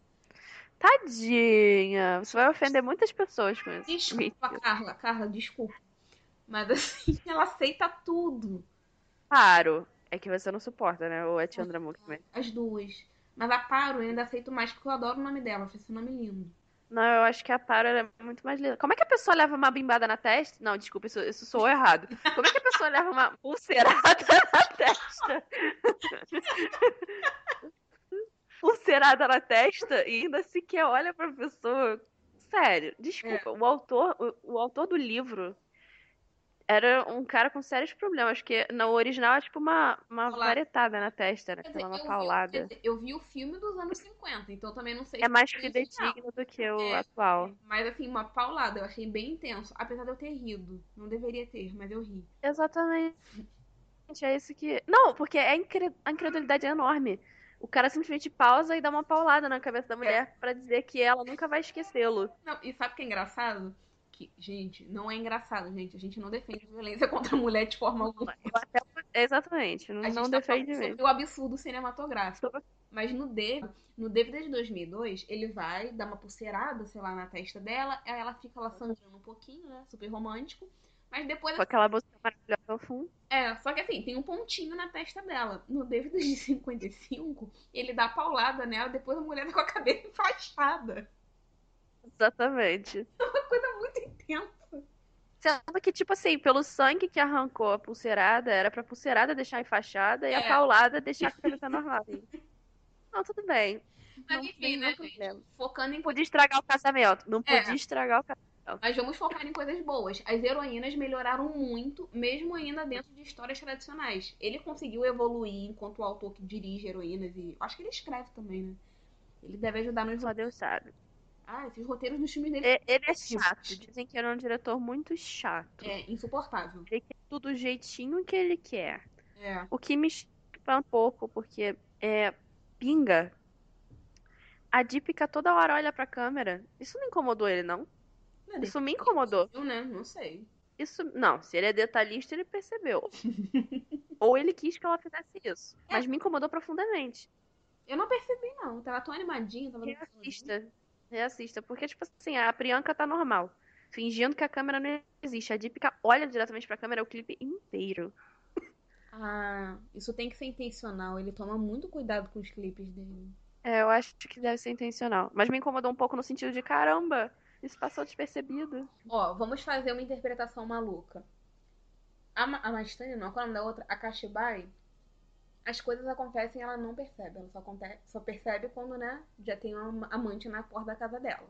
S3: Tadinha. Você vai ofender muitas pessoas com isso.
S2: Desculpa,
S3: Mentira.
S2: Carla, Carla, desculpa. Mas assim, ela aceita tudo.
S3: Claro. É que você não suporta, né? Ou é Chandramukhi mesmo.
S2: As duas. Mas a Paro eu ainda aceito mais porque eu adoro o nome dela. Acho esse nome lindo.
S3: Não, eu acho que a Paro ela é muito mais linda. Como é que a pessoa leva uma bimbada na testa? Não, desculpa, isso, isso sou errado. Como é que a pessoa leva uma pulseirada na testa? Pulseirada na testa e ainda sequer olha pra pessoa. Sério, desculpa. O autor, o, o autor do livro era um cara com sérios problemas, porque no original é tipo uma, uma
S2: Paulada.
S3: varetada na testa, né?
S2: Quer
S3: Sei lá,
S2: dizer,
S3: uma
S2: eu vi, quer
S3: paulada.
S2: dizer, eu vi o filme dos anos cinquenta, então eu também não sei
S3: É
S2: se
S3: mais
S2: foi isso, não.
S3: fidedigno do que o
S2: É.
S3: atual.
S2: Mas assim, uma paulada, eu achei bem intenso. Apesar de eu ter rido. Não deveria ter, mas eu ri.
S3: Exatamente. É isso que. Não, porque é incre... a incredulidade é enorme. O cara simplesmente pausa e dá uma paulada na cabeça da mulher pra dizer que ela nunca vai esquecê-lo.
S2: Não, e sabe o que é engraçado? Que, gente, não é engraçado, gente. A gente não defende violência contra a mulher de forma alguma.
S3: Eu até... Exatamente, não,
S2: A gente
S3: não
S2: tá
S3: defende
S2: falando
S3: mesmo.
S2: sobre o absurdo cinematográfico.
S3: Sobre-
S2: Mas no David, no David de dois mil e dois, ele vai dar uma pulseirada, sei lá, na testa dela. Aí ela fica lá sangrando um pouquinho, né? Super romântico. Mas depois
S3: Com aquela música maravilhosa ao fundo.
S2: É, só que assim, tem um pontinho na testa dela. No David de cinquenta e cinco, ele dá paulada nela, depois a mulher tá com a cabeça enfaixada.
S3: Exatamente.
S2: Uma coisa muito intensa.
S3: Sendo que, tipo assim, pelo sangue que arrancou a pulseirada, era pra pulseirada deixar enfaixada e a
S2: É.
S3: paulada deixar a cabeça normal. Não, tudo bem.
S2: Mas
S3: Não
S2: enfim,
S3: tem
S2: né,
S3: nenhum
S2: gente?
S3: problema.
S2: Focando em
S3: Não podia estragar o casamento. Não
S2: É.
S3: podia estragar o casamento.
S2: Mas vamos focar em coisas boas. As heroínas melhoraram muito, mesmo ainda dentro de histórias tradicionais. Ele conseguiu evoluir enquanto o autor que dirige heroínas e. Acho que ele escreve também, né? Ele deve ajudar nos.
S3: Só Deus sabe.
S2: Ah, esses roteiros dos filmes dele
S3: E- Ele é
S2: são
S3: chato. Dizem que ele é um diretor muito chato.
S2: É insuportável.
S3: Ele quer tudo do jeitinho que ele quer.
S2: É.
S3: O que me espanta um pouco, porque é pinga. A Dípica toda hora olha pra câmera. Isso não incomodou ele, não?
S2: Não é
S3: Isso me incomodou.
S2: Eu, né? Não sei.
S3: Isso, não, se ele é detalhista, ele percebeu. Ou ele quis que ela fizesse isso. Mas me incomodou profundamente.
S2: Eu não percebi, não. Tava tão animadinha, tava
S3: Reassista. Reassista. Porque, tipo assim, a Priyanka tá normal. Fingindo que a câmera não existe. A Dípica olha diretamente pra câmera o clipe inteiro.
S2: Ah, isso tem que ser intencional. Ele toma muito cuidado com os clipes dele.
S3: É, eu acho que deve ser intencional. Mas me incomodou um pouco no sentido de, caramba, isso passou despercebido.
S2: Ó, vamos fazer uma interpretação maluca. A, Ma- a Mastani, não, qual é o nome da outra? A Kashibai, as coisas acontecem e ela não percebe. Ela só, acontece, só percebe quando, né, já tem uma amante na porta da casa dela.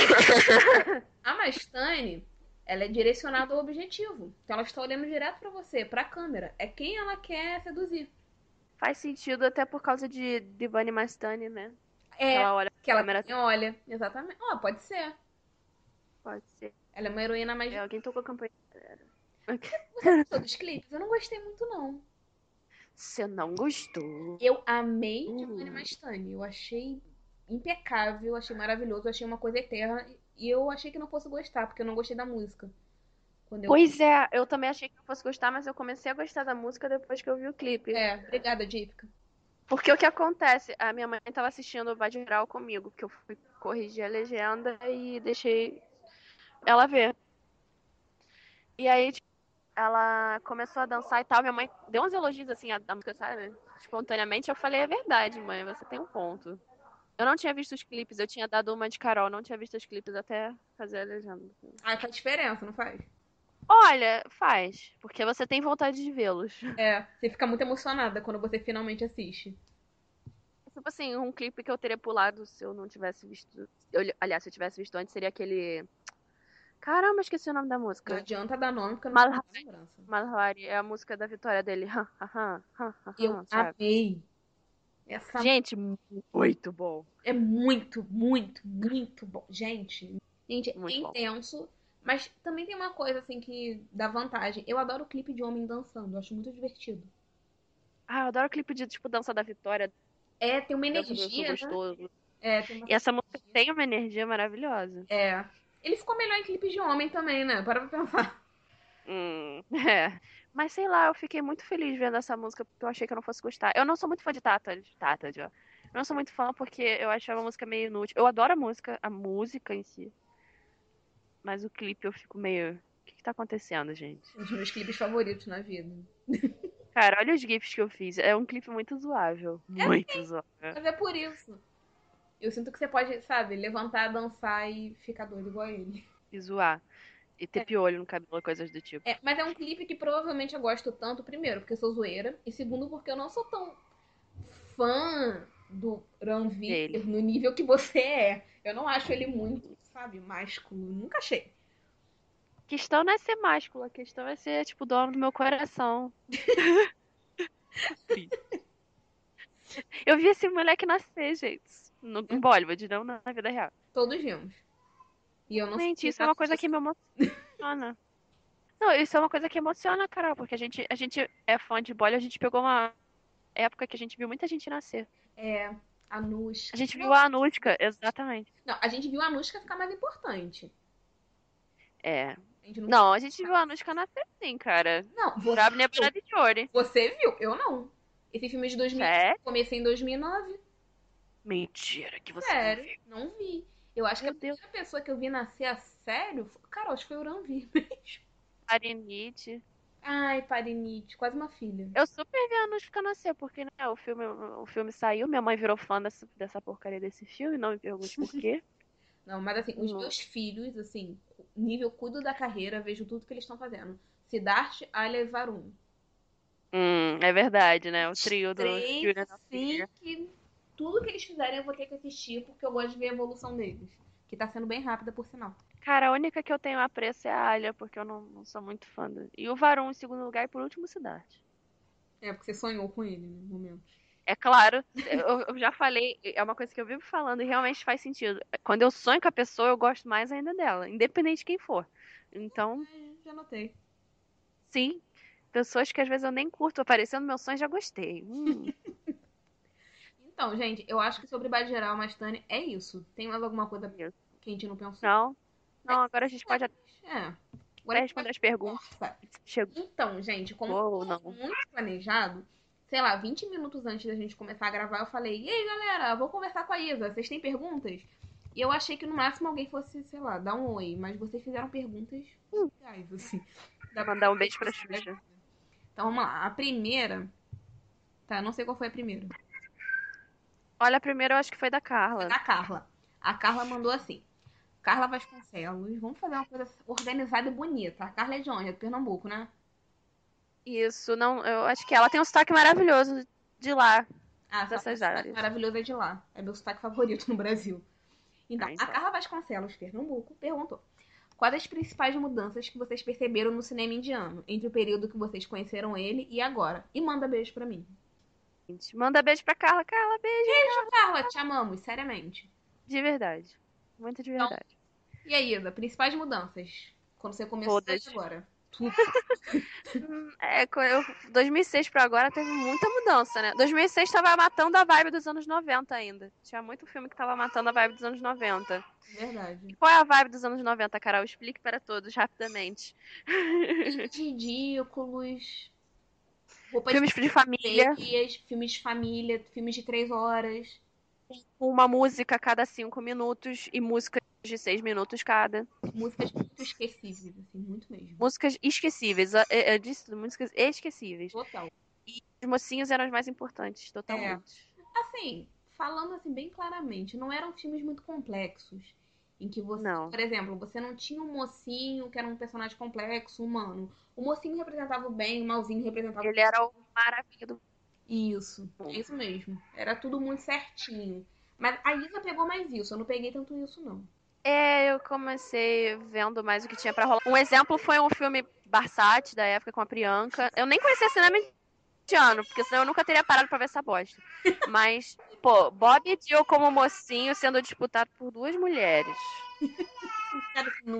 S2: A Mastani, ela é direcionada ao objetivo. Então ela está olhando direto pra você, pra câmera. É quem ela quer seduzir.
S3: Faz sentido até por causa de Divani Mastani, né?
S2: É,
S3: Ela olha
S2: que
S3: pra
S2: ela
S3: câmera.
S2: também olha. Exatamente. Ó, pode ser.
S3: Pode ser.
S2: Ela é uma heroína mais...
S3: É, alguém tocou a campanha.
S2: Você gostou dos clipes? Eu não gostei muito, não.
S3: Você não gostou?
S2: Eu amei
S3: Uh.
S2: Giovanni Mastani. Eu achei impecável, achei maravilhoso, achei uma coisa eterna. E eu achei que não fosse gostar, porque eu não gostei da música. Quando eu...
S3: Pois é, eu também achei que não fosse gostar, mas eu comecei a gostar da música depois que eu vi o clipe.
S2: É, obrigada, Dípica.
S3: Porque o que acontece? A minha mãe tava assistindo o Bad Geral comigo, porque eu fui corrigir a legenda e deixei ela ver. E aí, tipo, ela começou a dançar e tal. Minha mãe deu uns elogios assim à à música, sabe? Espontaneamente, eu falei, é verdade, mãe, você tem um ponto. Eu não tinha visto os clipes, eu tinha dado uma de Carol, não tinha visto os clipes até fazer a legenda.
S2: Ah, faz diferença, não faz?
S3: Olha, faz, porque você tem vontade de vê-los.
S2: É, você fica muito emocionada quando você finalmente assiste.
S3: Tipo assim, um clipe que eu teria pulado se eu não tivesse visto. Eu, aliás, se eu tivesse visto antes, seria aquele. Caramba, esqueci o nome da
S2: Não
S3: música.
S2: adianta dar nome, porque eu não
S3: Malhari.
S2: tenho lembrança.
S3: Malhari, é a música da vitória dele.
S2: Eu
S3: Sabe?
S2: amei. Essa
S3: Gente, muito bom.
S2: é muito, muito, muito bom. Gente, gente, é
S3: Muito bom.
S2: intenso. Mas também tem uma coisa assim que dá vantagem. Eu adoro clipe de homem dançando, eu acho muito divertido.
S3: Ah, eu adoro clipe de, tipo, dança da Vitória,
S2: É, tem uma
S3: dança do Eu Sou
S2: energia, né?
S3: Gostoso.
S2: É, tem uma...
S3: E essa música tem uma energia maravilhosa.
S2: É. Ele ficou melhor em clipe de homem também, né? Para pra pensar.
S3: Hum, é. Mas sei lá, eu fiquei muito feliz vendo essa música porque eu achei que eu não fosse gostar. Eu não sou muito fã de Tata, de Tata, já. Eu não sou muito fã porque eu achava a música meio inútil. Eu adoro a música, a música em si. Mas o clipe eu fico meio. O que que tá acontecendo, gente?
S2: Um dos meus clipes favoritos na vida.
S3: Cara, olha os GIFs que eu fiz. É um clipe muito zoável. Muito zoável.
S2: Mas é por isso. Eu sinto que você pode, sabe, levantar, dançar e ficar doido igual a ele.
S3: E zoar. E ter
S2: É.
S3: piolho no cabelo, coisas do tipo.
S2: É, mas é um clipe que provavelmente eu gosto tanto, primeiro, porque eu sou zoeira, e segundo, porque eu não sou tão fã do Ranveer
S3: Dele.
S2: no nível que você é. Eu não acho ele muito, sabe, másculo. Nunca achei.
S3: A questão não é ser máscula, a questão é ser, tipo, dono do meu coração. Eu vi esse moleque nascer, gente. No, em Bollywood, não na vida real.
S2: Todos vimos. E eu não
S3: Gente,
S2: sei
S3: isso é uma coisa que me emociona. Não, isso é uma coisa que emociona, Carol, porque a gente, a gente é fã de Bollywood, a gente pegou uma época que a gente viu muita gente nascer.
S2: É, a Anushka.
S3: A gente viu a Anushka, exatamente.
S2: Não, a gente viu a Anushka ficar mais importante.
S3: É.
S2: A gente não...
S3: Não, a gente viu a Anushka nascer sim, cara.
S2: Não, você,
S3: Brabne de Jory.
S2: você viu, eu não. Esse filme é de dois mil,
S3: Sério?
S2: comecei em dois mil e nove.
S3: Mentira que você
S2: Sério,
S3: não viu.
S2: não vi. Eu acho
S3: Meu
S2: que a
S3: Deus.
S2: primeira pessoa que eu vi nascer a sério, foi- cara, acho que foi o Ranveer mesmo.
S3: Arinite.
S2: Ai, Parinite, quase uma filha.
S3: Eu super vi a Anushka nascer, porque né, o filme, o filme saiu, minha mãe virou fã dessa, dessa porcaria desse filme, não me pergunte por quê.
S2: Não, mas assim, os
S3: Não.
S2: meus filhos, assim, nível cuido da carreira, vejo tudo que eles estão fazendo. Siddharth, Alia e Varun.
S3: Hum, é verdade, né? O trio do
S2: Três,
S3: Julian
S2: assim, que tudo que eles fizerem eu vou ter que assistir, porque eu gosto de ver a evolução deles. Que tá sendo bem rápida, por sinal.
S3: Cara, a única que eu tenho apreço é a Alia, porque eu não, não sou muito fã do... E o Varun em segundo lugar e por último o Siddharth.
S2: É, porque você sonhou com ele, né, no momento.
S3: É claro, eu, eu já falei, é uma coisa que eu vivo falando e realmente faz sentido. Quando eu sonho com a pessoa, eu gosto mais ainda dela, independente de quem for. Então,
S2: Ai, já notei.
S3: sim, pessoas que às vezes eu nem curto aparecendo no meu sonho, já gostei. Hum.
S2: Então, gente, eu acho que sobre Bade Geral, Mastane, é isso. Tem mais alguma coisa
S3: Isso.
S2: que a gente não pensou?
S3: Não, não, agora a gente pode até
S2: É. Agora
S3: responder as perguntas.
S2: Nossa.
S3: Chegou
S2: Então, gente, como
S3: ou não.
S2: muito planejado, sei lá, vinte minutos antes da gente começar a gravar, eu falei, e aí, galera, vou conversar com a Isa, vocês têm perguntas? E eu achei que no máximo alguém fosse, sei lá, dar um oi, mas vocês fizeram perguntas legais, assim. Dá pra
S3: Mandar um beijo pra Xuxa.
S2: Então, vamos lá. A primeira... Tá, eu não sei qual foi a primeira.
S3: Olha, a primeira eu acho que foi da Carla.
S2: Da Carla. A Carla mandou assim. Carla Vasconcelos, vamos fazer uma coisa organizada e bonita. A Carla é de onde? É do Pernambuco, né?
S3: Isso, não, eu acho que ela tem um sotaque maravilhoso de lá.
S2: Ah,
S3: Dessas
S2: sotaque
S3: áreas.
S2: maravilhoso é de lá. É meu sotaque favorito no Brasil. Então,
S3: Ah, então.
S2: a Carla Vasconcelos, Pernambuco, perguntou: quais as principais mudanças que vocês perceberam no cinema indiano entre o período que vocês conheceram ele e agora? E manda beijo pra mim.
S3: Gente, manda beijo pra Carla. Carla, beijo.
S2: Beijo, Carla, te amamos, seriamente.
S3: De verdade. Muito de verdade.
S2: E aí, Ida, principais mudanças? Quando você começou
S3: Todas.
S2: até agora. Tudo.
S3: Hum, É, quando eu, dois mil e seis pra agora teve muita mudança, né? dois mil e seis tava matando a vibe dos anos noventa ainda. Tinha muito filme que tava matando a vibe dos anos noventa.
S2: Verdade.
S3: Qual é a vibe dos anos noventa, Carol? Explique para todos rapidamente.
S2: Ridículos. Roupas
S3: Filmes de família,
S2: feias, filmes de família, filmes de três horas.
S3: com uma música a cada cinco minutos e músicas de seis minutos cada.
S2: Músicas muito esquecíveis, assim, muito mesmo.
S3: Músicas esquecíveis. Eu, eu disse músicas esquecíveis.
S2: Total.
S3: Os mocinhos eram os mais importantes, totalmente.
S2: Assim, falando assim bem claramente, não eram filmes muito complexos. Em que você,
S3: Não.
S2: por exemplo, você não tinha um mocinho que era um personagem complexo, humano. O mocinho representava o bem, o malzinho representava o
S3: Ele era o maravilha do...
S2: Isso, é isso mesmo. Era tudo muito certinho. Mas a Isa pegou mais isso, eu não peguei tanto isso, não.
S3: É, eu comecei vendo mais o que tinha pra rolar. Um exemplo foi um filme Barçate, da época, com a Priyanka. Eu nem conhecia cinema indiano, porque senão eu nunca teria parado pra ver essa bosta. Mas, pô, Bob Deol como mocinho sendo disputado por duas mulheres.
S2: Cara, nunca.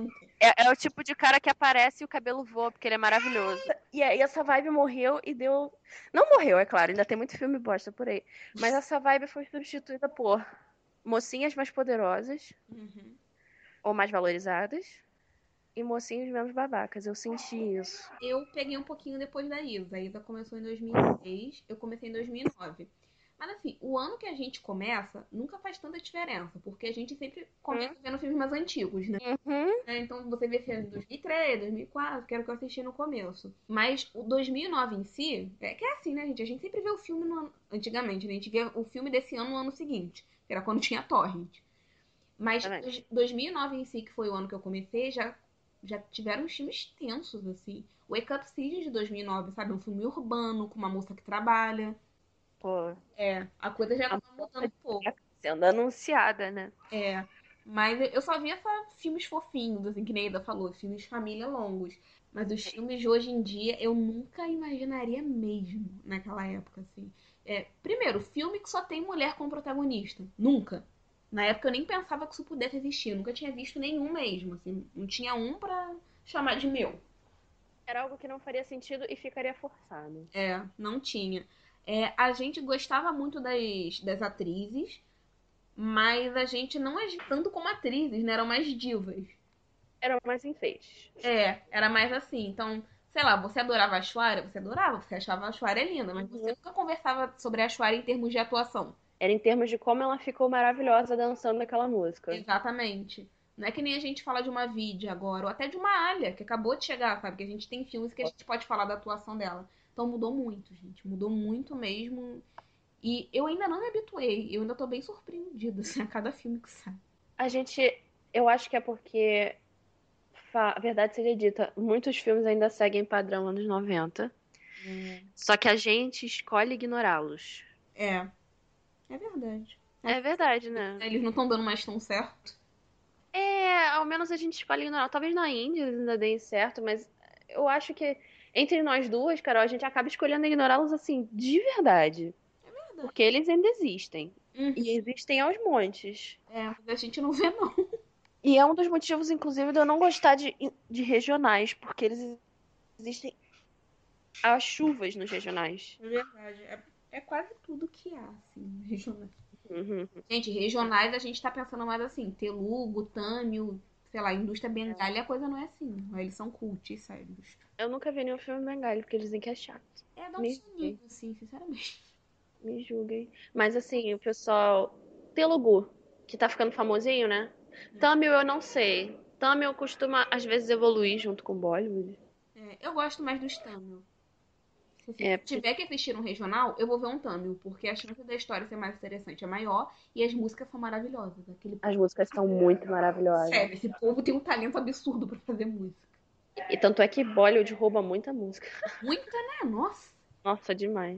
S3: É, é o tipo de cara que aparece e o cabelo voa, porque ele é maravilhoso. E aí essa vibe morreu e deu... Não morreu, é claro, ainda tem muito filme bosta por aí. Mas essa vibe foi substituída por mocinhas mais poderosas,
S2: Uhum.
S3: ou mais valorizadas, e mocinhos menos babacas. Eu senti isso.
S2: Eu peguei um pouquinho depois da Isa. A Isa começou em dois mil e seis, eu comecei em dois mil e nove. Mas assim, o ano que a gente começa nunca faz tanta diferença, porque a gente sempre começa vendo filmes mais antigos, né?
S3: Uhum.
S2: É, então você vê filme de dois mil e três, dois mil e quatro, que era o que eu assisti no começo. Mas o dois mil e nove em si, é que é assim, né, gente? A gente sempre vê o filme no ano... Antigamente, né? A gente vê o filme desse ano no ano seguinte, que era quando tinha torrent. Mas
S3: Exatamente.
S2: dois mil e nove em si, que foi o ano que eu comecei, já, já tiveram uns filmes tensos, assim. Wake Up City de dois mil e nove, sabe? Um filme urbano, com uma moça que trabalha.
S3: Pô,
S2: É, a coisa já
S3: a
S2: tava mudando um pouco.
S3: sendo anunciada, né?
S2: É, mas eu só via só filmes fofinhos, assim, que nem a Ida falou, filmes de família longos. Mas os filmes de hoje em dia eu nunca imaginaria mesmo naquela época, assim. É, primeiro, filme que só tem mulher como protagonista. Nunca. Na época eu nem pensava que isso pudesse existir. Eu nunca tinha visto nenhum mesmo, assim. Não tinha um pra chamar de meu.
S3: Era algo que não faria sentido e ficaria forçado.
S2: É, não tinha. É, a gente gostava muito das, das atrizes, mas a gente não é tanto como atrizes, né? Eram mais divas.
S3: Eram mais enfeites.
S2: É, era mais assim. Então, sei lá, você adorava a Aishwarya, você adorava, você achava a Aishwarya linda, mas você
S3: Uhum.
S2: nunca conversava sobre a Aishwarya em termos de atuação.
S3: Era em termos de como ela ficou maravilhosa dançando aquela música.
S2: Exatamente. Não é que nem a gente fala de uma Vide agora, ou até de uma Alia, que acabou de chegar, sabe? Que a gente tem filmes que a gente pode falar da atuação dela. Então mudou muito, gente. Mudou muito mesmo. E eu ainda não me habituei. Eu ainda tô bem surpreendida, assim, a cada filme que sai.
S3: A gente, eu acho que é porque, fa- a verdade seja dita, muitos filmes ainda seguem padrão anos noventa. Só que a gente escolhe ignorá-los.
S2: É, é verdade.
S3: É verdade, né?
S2: Eles não estão dando mais tão certo.
S3: É, ao menos a gente escolhe ignorar. Talvez na Índia eles ainda deem certo, mas eu acho que entre nós duas, Carol, a gente acaba escolhendo ignorá-los assim, de verdade. Porque eles ainda existem.
S2: Uhum.
S3: E existem aos montes.
S2: É, mas a gente não vê, não.
S3: E é um dos motivos, inclusive, de eu não gostar de, de regionais, porque eles existem as chuvas nos regionais.
S2: É verdade. É, é quase tudo que há, assim, regionais.
S3: Uhum.
S2: Gente, regionais a gente tá pensando mais assim, Telugu, Tâmil, sei lá, indústria bengali, a coisa não é assim. Eles são cult, sérios.
S3: Eu nunca vi nenhum filme bengali, porque eles dizem que é chato.
S2: É, dá um
S3: Me
S2: soninho, assim, sinceramente.
S3: Me julguem. Mas assim, o pessoal. Telugu, que tá ficando famosinho, né? Tamil eu não sei. Tamil costuma, às vezes, evoluir junto com Bollywood.
S2: É, eu gosto mais dos Tâmil. Se
S3: É,
S2: se tiver que assistir um regional, eu vou ver um Tâmil, porque a chance da história ser mais interessante é maior e as músicas são maravilhosas. Aquele...
S3: as músicas são muito maravilhosas.
S2: Sério, esse povo tem um talento absurdo pra fazer música.
S3: E tanto é que Bollywood rouba muita música.
S2: Muita, né? Nossa.
S3: Nossa, demais.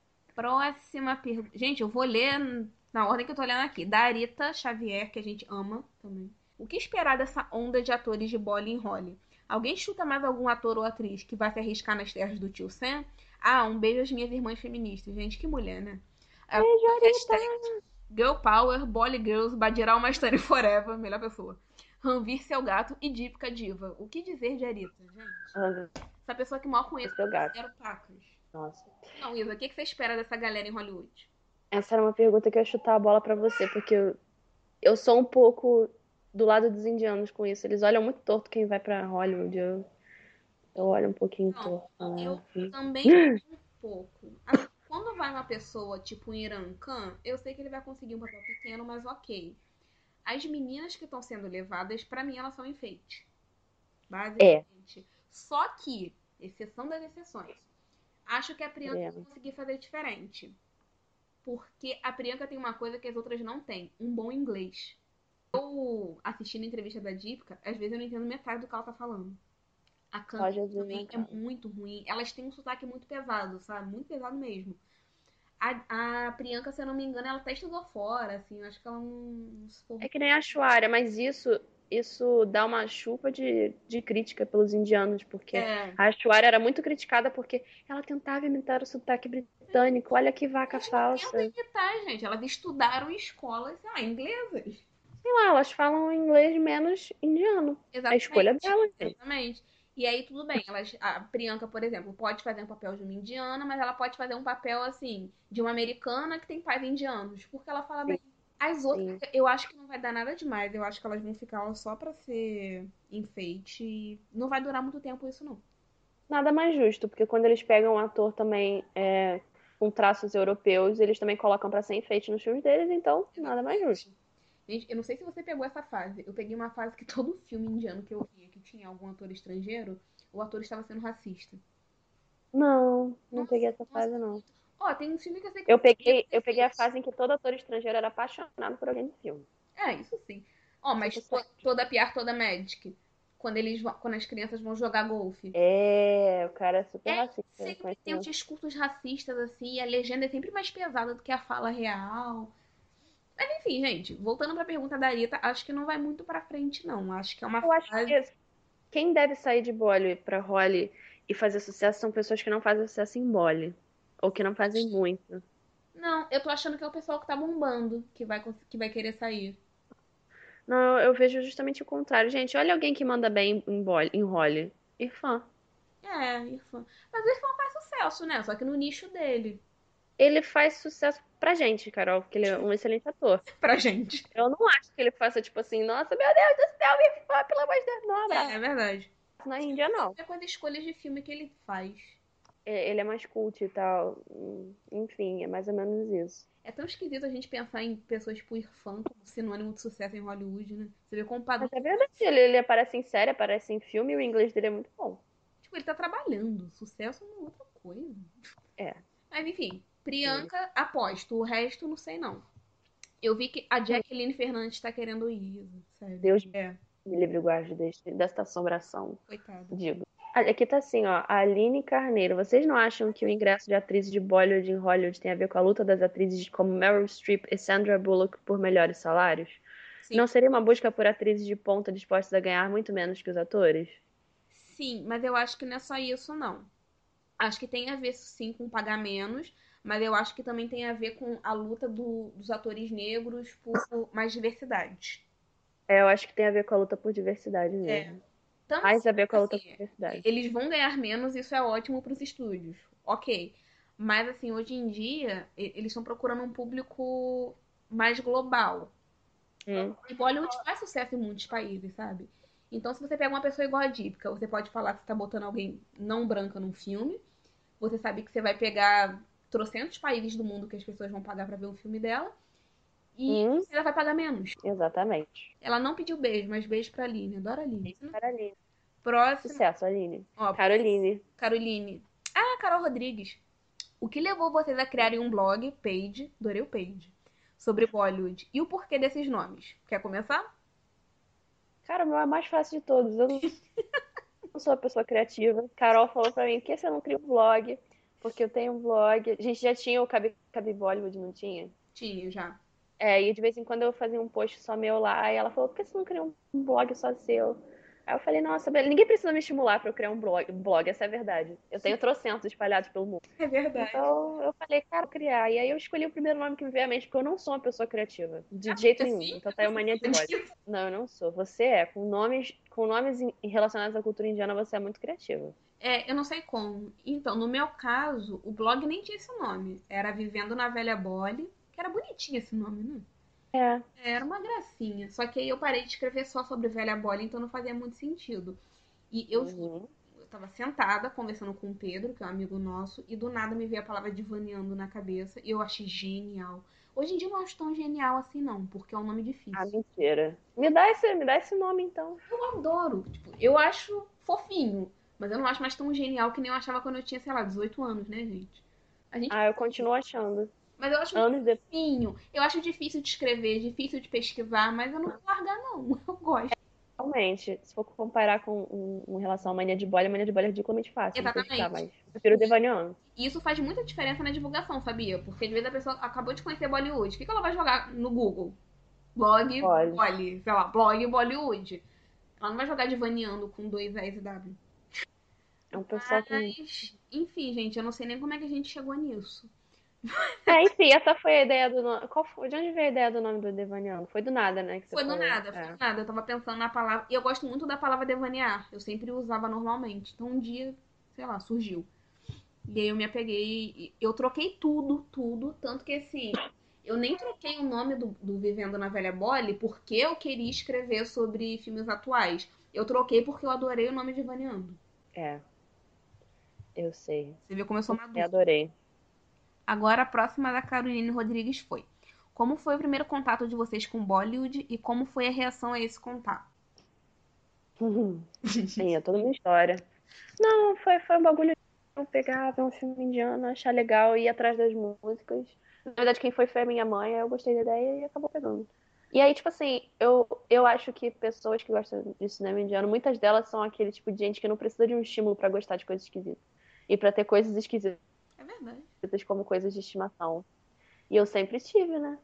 S2: Próxima pergunta. Gente, eu vou ler na ordem que eu tô lendo aqui. Da Arita Xavier, que a gente ama também. O que esperar dessa onda de atores de bola em Holly? Alguém chuta mais algum ator ou atriz que vai se arriscar nas terras do tio Sam? Ah, um beijo às minhas irmãs feministas. Gente, que mulher, né? A
S3: Beijo,
S2: hashtag Girl Power, Bolly Girls, Badiral Mastani Forever, melhor pessoa. Ranvir Seu Gato e Dípica Diva. O que dizer de Arita, gente?
S3: Ah,
S2: Essa pessoa que mal conheço,
S3: Seu Gato.
S2: zero pacas.
S3: Nossa.
S2: Não, Isa, o que que você espera dessa galera em Hollywood?
S3: Essa era uma pergunta que eu ia chutar a bola pra você, porque eu, eu sou um pouco do lado dos indianos com isso. Eles olham muito torto quem vai pra Hollywood. Eu, eu olho um pouquinho
S2: Não,
S3: torto.
S2: eu
S3: né?
S2: também um pouco. Assim, quando vai uma pessoa tipo um Irã Khan, eu sei que ele vai conseguir um papel pequeno, mas ok. As meninas que estão sendo levadas, pra mim, elas são enfeite. Basicamente. Só que, exceção das exceções, acho que a Priyanka
S3: É.
S2: vai conseguir fazer diferente. Porque a Priyanka tem uma coisa que as outras não têm, um bom inglês. Eu, assistindo a entrevista da Dípica, às vezes eu não entendo metade do que ela tá falando. A
S3: Só
S2: Khan
S3: Jesus
S2: também
S3: na
S2: é
S3: causa.
S2: muito ruim. Elas têm um sotaque muito pesado, sabe? Muito pesado mesmo. A, a Priyanka, se eu não me engano, ela até estudou fora, assim. Eu acho que ela não, não se formou.
S3: É que nem a Aishwarya, mas isso, isso dá uma chuva de, de crítica pelos indianos, porque
S2: É.
S3: a Aishwarya era muito criticada porque ela tentava imitar o sotaque britânico. Olha que vaca
S2: Elas não
S3: falsa.
S2: tentam imitar, gente. Elas estudaram em escolas, sei lá, inglesas.
S3: sei lá, elas falam inglês menos indiano. A escolha
S2: Exatamente.
S3: dela, gente.
S2: Exatamente. E aí, tudo bem. Elas, a Priyanka, por exemplo, pode fazer um papel de uma indiana, mas ela pode fazer um papel, assim, de uma americana que tem pais indianos, porque ela fala bem. As outras,
S3: Sim.
S2: eu acho que não vai dar nada demais. Eu acho que elas vão ficar lá só pra ser enfeite. E não vai durar muito tempo isso, não.
S3: Nada mais justo, porque quando eles pegam um ator também é, com traços europeus, eles também colocam pra ser enfeite nos filmes deles, então nada mais justo.
S2: Gente, eu não sei se você pegou essa fase. Eu peguei uma fase que todo filme indiano que eu via, que tinha algum ator estrangeiro, o ator estava sendo racista.
S3: Não, não
S2: Nossa,
S3: peguei essa
S2: nossa.
S3: fase, não.
S2: Ó, tem um filme que eu sei que
S3: Eu
S2: eu vi,
S3: peguei, eu peguei a fase em que todo ator estrangeiro era apaixonado por alguém do filme.
S2: É, isso sim. Ó, mas
S3: Tipo,
S2: to- toda piar, toda Magic. Quando eles vão- quando as crianças vão jogar golfe.
S3: É, o cara é super
S2: É,
S3: racista. com
S2: sempre
S3: esse
S2: tem os
S3: negócio.
S2: discursos racistas, assim, e a legenda é sempre mais pesada do que a fala real. Mas enfim, gente, voltando pra pergunta da Rita, acho que não vai muito pra frente, não. Acho que é uma
S3: Eu acho
S2: fase.
S3: que quem deve sair de Bolly pra Holly e fazer sucesso são pessoas que não fazem sucesso em Bolly. Ou que não fazem muito.
S2: Não, eu tô achando que é o pessoal que tá bombando que vai, cons- que vai querer sair.
S3: Não, eu vejo justamente o contrário. Gente, olha alguém que manda bem em Bolly, em Holly. Irfan.
S2: É, Irfan. Mas o Irfan faz sucesso, né? Só que no nicho dele.
S3: Ele faz sucesso pra gente, Carol, porque ele é um excelente ator.
S2: Pra gente.
S3: Eu não acho que ele faça, tipo assim, nossa, meu Deus do céu, Irfan, pelo amor de Deus, não
S2: É,
S3: abraço
S2: é verdade.
S3: na Índia, não.
S2: É com as escolhas de filme que ele faz.
S3: É, ele é mais cult e tal. Enfim, é mais ou menos isso.
S2: É tão esquisito a gente pensar em pessoas tipo Irfan como sinônimo de sucesso em Hollywood, né? Você vê como padrão.
S3: Mas é verdade, ele, ele aparece em série, aparece em filme e o inglês dele é muito bom.
S2: Tipo, ele tá trabalhando. Sucesso é uma outra coisa.
S3: É.
S2: Mas enfim, Priyanka, aposto. O resto, não sei não. Eu vi que a Jacqueline Fernandes tá querendo ir. Sério.
S3: Deus
S2: É,
S3: me livre e guarde deste, desta assombração,
S2: coitada.
S3: digo. Ah, aqui tá assim, ó, a Aline Carneiro. Vocês não acham que o ingresso de atrizes de Bollywood em Hollywood tem a ver com a luta das atrizes como Meryl Streep e Sandra Bullock por melhores salários?
S2: Sim.
S3: Não seria uma busca por atrizes de ponta dispostas a ganhar muito menos que os atores?
S2: Sim, mas eu acho que não é só isso, não. Acho que tem a ver, sim, com pagar menos, mas eu acho que também tem a ver com a luta do- dos atores negros por mais diversidade.
S3: É, eu acho que tem a ver com a luta por diversidade mesmo.
S2: Tanto
S3: Mais a ver com a luta
S2: assim,
S3: por diversidade.
S2: eles vão ganhar menos, isso é ótimo para os estúdios. Ok. Mas, assim, hoje em dia, e- eles estão procurando um público mais global.
S3: Hum.
S2: E Bollywood faz sucesso em muitos países, sabe? Então, se você pega uma pessoa igual a Dípica, você pode falar que você tá botando alguém não branca num filme. Você sabe que você vai pegar trocentos países do mundo que as pessoas vão pagar pra ver um filme dela. E
S3: Hum.
S2: ela vai pagar menos.
S3: Exatamente.
S2: Ela não pediu beijo, mas beijo pra Aline. Adoro a Aline.
S3: Caroline.
S2: Próximo.
S3: Sucesso, Aline.
S2: Ó,
S3: Caroline.
S2: Caroline. Ah, Carol Rodrigues. O que levou vocês a criarem um blog, page, adorei o page, sobre Bollywood? E o porquê desses nomes? Quer começar?
S3: Cara, o meu é mais fácil de todos. Eu não não sou uma pessoa criativa. Carol falou pra mim, por que você não cria um blog? Porque eu tenho um blog. A gente já tinha o Cabi, Cabi Bollywood, não tinha?
S2: Tinha já.
S3: É, e de vez em quando eu fazia um post só meu lá, e ela falou, por que você não cria um blog só seu? Aí eu falei, nossa, Bela, ninguém precisa me estimular pra eu criar um blog, um blog, essa é a verdade. Eu tenho trocentos espalhados pelo mundo.
S2: É verdade.
S3: Então eu falei, cara, vou criar. E aí eu escolhi o primeiro nome que me veio à mente, porque eu não sou uma pessoa criativa. De jeito nenhum.
S2: Sim,
S3: Então tá aí a mania de blog. Não, eu não sou. Você é. Com nomes, com nomes em- relacionados à cultura indiana, você é muito criativa.
S2: É, eu não sei como. Então, no meu caso, o blog nem tinha esse nome. Era Vivendo na Velha Bole, que era bonitinho esse nome, né?
S3: É.
S2: Era uma gracinha. Só que aí eu parei de escrever só sobre Velha Bole, então não fazia muito sentido. E eu,
S3: Uhum.
S2: eu tava sentada conversando com o Pedro, que é um amigo nosso, e do nada me veio a palavra divaneando na cabeça, e eu achei genial. Hoje em dia eu não acho tão genial assim, não, porque é um nome difícil.
S3: Ah, mentira. Me dá esse, me dá esse nome, então.
S2: Eu adoro. Tipo, eu acho fofinho, mas eu não acho mais tão genial que nem eu achava quando eu tinha, sei lá, dezoito anos, né, gente? A gente,
S3: Ah, eu continuo achando.
S2: mas eu acho muito
S3: Anos depois.
S2: fofinho. Eu acho difícil de escrever, difícil de pesquisar, mas eu não vou largar, não. Eu gosto.
S3: Realmente, se for comparar com um, um relação à mania de bolha, a mania de bolha é ridiculamente fácil de pesquisar,
S2: Exatamente.
S3: mas eu prefiro o Devaneando.
S2: E isso faz muita diferença na divulgação, sabia? Porque às vezes a pessoa acabou de conhecer Bollywood. O que que ela vai jogar no Google? Blog,
S3: Pode.
S2: Bolly, sei lá, blog Bollywood. Ela não vai jogar divaneando com dois S e W.
S3: É um pessoal que.
S2: Mas, enfim, gente, eu não sei nem como é que a gente chegou nisso.
S3: É, enfim, essa foi a ideia do nome. Qual foi? De onde veio a ideia do nome do Devaniano? Foi do nada, né? Que você
S2: Foi do
S3: falou.
S2: nada, foi do
S3: É.
S2: nada. Eu tava pensando na palavra. E eu gosto muito da palavra devanear. Eu sempre usava normalmente. Então um dia, sei lá, surgiu. E aí eu me apeguei. e Eu troquei tudo, tudo. Tanto que assim, eu nem troquei o nome do, do Vivendo na Velha Bole porque eu queria escrever sobre filmes atuais. Eu troquei porque eu adorei o nome de Vaneando.
S3: É, eu sei.
S2: Você vê como eu sou
S3: Eu
S2: madura.
S3: adorei.
S2: Agora a próxima da Caroline Rodrigues foi. Como foi o primeiro contato de vocês com Bollywood e como foi a reação a esse contato?
S3: Sim, é toda uma história. Não, foi, foi um bagulho de eu pegar, ver um filme indiano, achar legal, ir atrás das músicas. Na verdade, quem foi foi a minha mãe, aí eu gostei da ideia e acabou pegando. E aí, tipo assim, eu, eu acho que pessoas que gostam de cinema indiano, muitas delas são aquele tipo de gente que não precisa de um estímulo pra gostar de coisas esquisitas. E pra ter coisas esquisitas
S2: É verdade.
S3: como coisas de estimação. E eu sempre tive, né?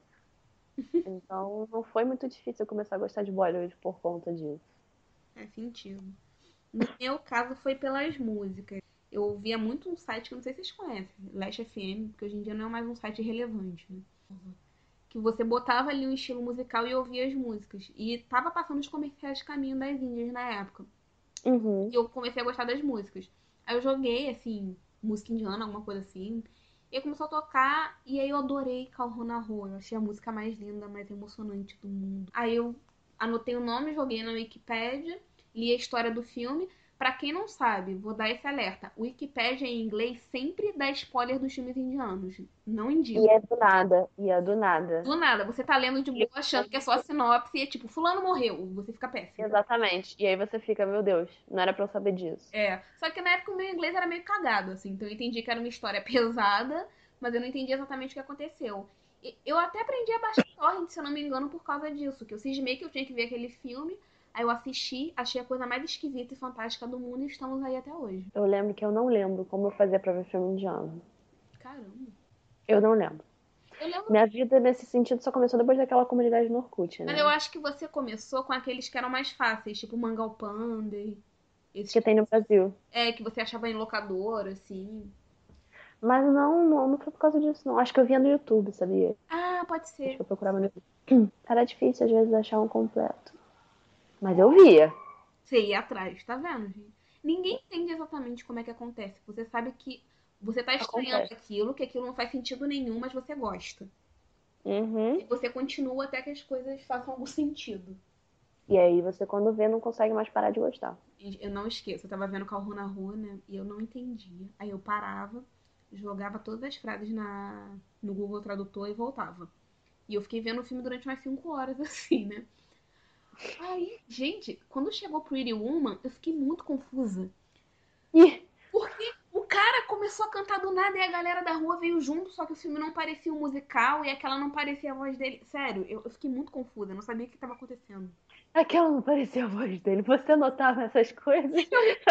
S3: Então não foi muito difícil eu começar a gostar de Bollywood por conta disso.
S2: Faz sentido. No meu caso foi pelas músicas. Eu ouvia muito um site que eu não sei se vocês conhecem, Last F M, porque hoje em dia não é mais um site relevante, né? Que você botava ali um estilo musical e ouvia as músicas. E tava passando os comerciais de Caminho das Índias na época.
S3: Uhum.
S2: E eu comecei a gostar das músicas. Aí eu joguei, assim, música indiana, alguma coisa assim. E aí começou a tocar, e aí eu adorei Kalho na Rua. Eu achei a música mais linda, mais emocionante do mundo. Aí eu anotei o nome, joguei na Wikipédia, li a história do filme. Pra quem não sabe, vou dar esse alerta. O Wikipédia em inglês sempre dá spoiler dos filmes indianos. Não
S3: E
S2: indico.
S3: é do nada, e é do nada.
S2: Do nada, você tá lendo de boa achando que é só a sinopse e é tipo, fulano morreu. Você fica péssimo.
S3: Exatamente. E aí você fica, meu Deus, não era pra eu saber disso.
S2: É, só que na época o meu inglês era meio cagado, assim, então eu entendi que era uma história pesada, mas eu não entendi exatamente o que aconteceu. E eu até aprendi a baixar torrent, se eu não me engano, por causa disso, que eu cismei que eu tinha que ver aquele filme, aí eu assisti, achei a coisa mais esquisita e fantástica do mundo e estamos aí até hoje.
S3: Eu lembro que eu não lembro como eu fazia pra ver filme indiano.
S2: Caramba.
S3: Eu não lembro.
S2: Eu lembro,
S3: Minha vida nesse sentido só começou depois daquela comunidade no Orkut,
S2: mas eu
S3: né?
S2: acho que você começou com aqueles que eram mais fáceis, tipo Mangal Panda, esses
S3: Que
S2: que,
S3: tem no Brasil.
S2: é, que você achava em locador, assim.
S3: Mas não, não, não foi por causa disso, não. Acho que eu via no YouTube, sabia?
S2: Ah, pode
S3: Acho
S2: ser.
S3: que eu procurava no YouTube. Era difícil, às vezes, achar um completo. Mas eu via.
S2: Você ir atrás, tá vendo, gente? Ninguém entende exatamente como é que acontece. Você sabe que você tá estranhando
S3: Acontece.
S2: aquilo, que aquilo não faz sentido nenhum, mas você gosta.
S3: Uhum.
S2: E você continua até que as coisas façam algum sentido.
S3: E aí você, quando vê, não consegue mais parar de gostar.
S2: E eu não esqueço, eu tava vendo Calhoun na rua, né? E eu não entendia. Aí eu parava, jogava todas as frases na, no Google Tradutor e voltava. E eu fiquei vendo o filme durante umas cinco horas, assim, né? Aí, gente, quando chegou pro Pretty Woman, eu fiquei muito confusa.
S3: Ih,
S2: Porque o cara começou a cantar do nada e a galera da rua veio junto, só que o filme não parecia um musical e aquela não parecia a voz dele. Sério, eu, eu fiquei muito confusa, eu não sabia o que estava acontecendo.
S3: aquela não parecia a voz dele. Você notava essas coisas?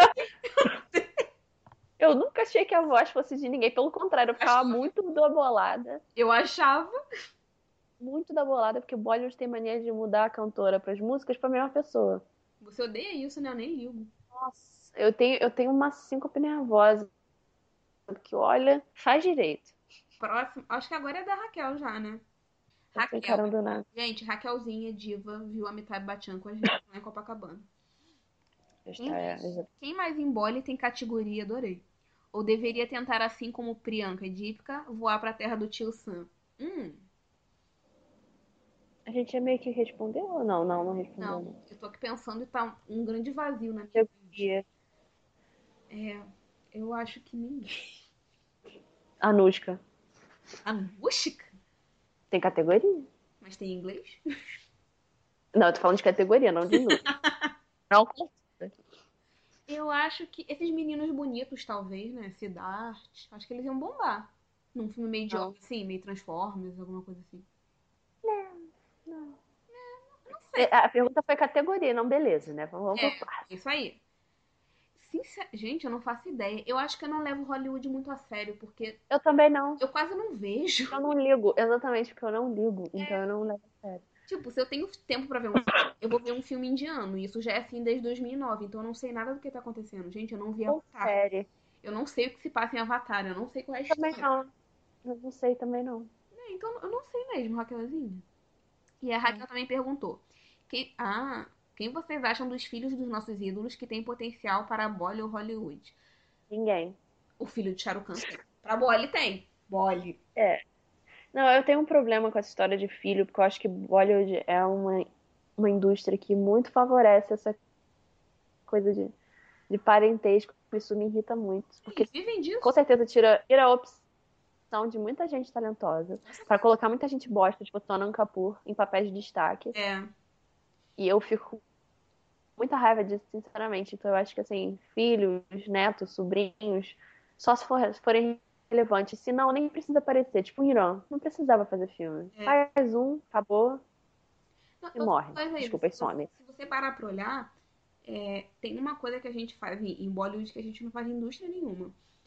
S3: Eu nunca achei que a voz fosse de ninguém. Pelo contrário, eu ficava muito da bolada.
S2: Eu achava.
S3: Muito da bolada, porque o Bollywood tem mania de mudar a cantora para as músicas para a mesma pessoa.
S2: Você odeia isso, né? Eu nem ligo.
S3: Nossa, eu tenho, eu tenho uma síncope nervosa. Porque, olha, faz direito.
S2: Próximo. Acho que agora é da Raquel já, né?
S3: Tô sem
S2: Raquel.
S3: caramba nada.
S2: Gente, Raquelzinha, diva, viu a Amitabh Bachchan com a gente lá em Copacabana. Quem
S3: Está, é,
S2: mais, quem mais embole tem categoria, adorei. Ou deveria tentar, assim como Priyanka e Deepika, voar pra terra do tio Sam. Hum,
S3: a gente é meio que respondeu ou não? Não, não respondeu,
S2: não.
S3: não.
S2: Eu tô aqui pensando e tá um grande vazio na minha
S3: Eu
S2: mente.
S3: queria.
S2: É, eu acho que ninguém.
S3: Anushka.
S2: Anushka?
S3: Tem categoria?
S2: Mas tem inglês?
S3: Não, eu tô falando de categoria, não de número. Não conta.
S2: Eu acho que esses meninos bonitos, talvez, né? Siddharth, acho que eles iam bombar. Num filme meio
S3: Não.
S2: idiota, assim, meio Transformers, alguma coisa assim.
S3: Não.
S2: Não
S3: É,
S2: sei.
S3: a pergunta foi categoria, não beleza, né? Vamos
S2: É,
S3: por partes.
S2: isso aí. Sincer... Gente, eu não faço ideia. Eu acho que eu não levo Hollywood muito a sério, porque
S3: Eu também não.
S2: eu quase não vejo.
S3: Eu não ligo, exatamente porque eu não ligo, então eu não levo a sério.
S2: Tipo, se eu tenho tempo pra ver um filme, eu vou ver um filme indiano. E isso já é assim desde dois mil e nove, então eu não sei nada do que tá acontecendo. Gente, eu não vi
S3: Ou
S2: Avatar.
S3: série.
S2: Eu não sei o que se passa em Avatar, eu não sei qual é a
S3: Também
S2: história.
S3: não. Eu não sei também, não.
S2: É, então eu não sei mesmo, Raquelzinha. E a Raquel também perguntou: quem, ah, quem vocês acham dos filhos dos nossos ídolos que tem potencial para a Bolly ou Hollywood?
S3: Ninguém.
S2: O filho de Shahrukh tem. Pra Bolly tem. Bolly.
S3: É. Não, eu tenho um problema com essa história de filho, porque eu acho que Bollywood é uma, uma indústria que muito favorece essa coisa de, de parentesco. Isso me irrita muito. Porque
S2: Eles vivem disso.
S3: com certeza tira, tira a opção de muita gente talentosa pra colocar muita gente bosta, tipo Sonam Kapoor, em papéis de destaque.
S2: É.
S3: E eu fico com muita raiva disso, sinceramente. Então eu acho que, assim, filhos, netos, sobrinhos, só se for, se forem relevantes. Se não, nem precisa aparecer. Tipo o Irã. Não precisava fazer filme.
S2: É.
S3: Faz um, acabou
S2: Não,
S3: e
S2: outra
S3: morre.
S2: coisa aí,
S3: Desculpa, e
S2: se,
S3: some.
S2: se você parar pra olhar, é, tem uma coisa que a gente faz em, em Bollywood que a gente não faz em indústria nenhuma.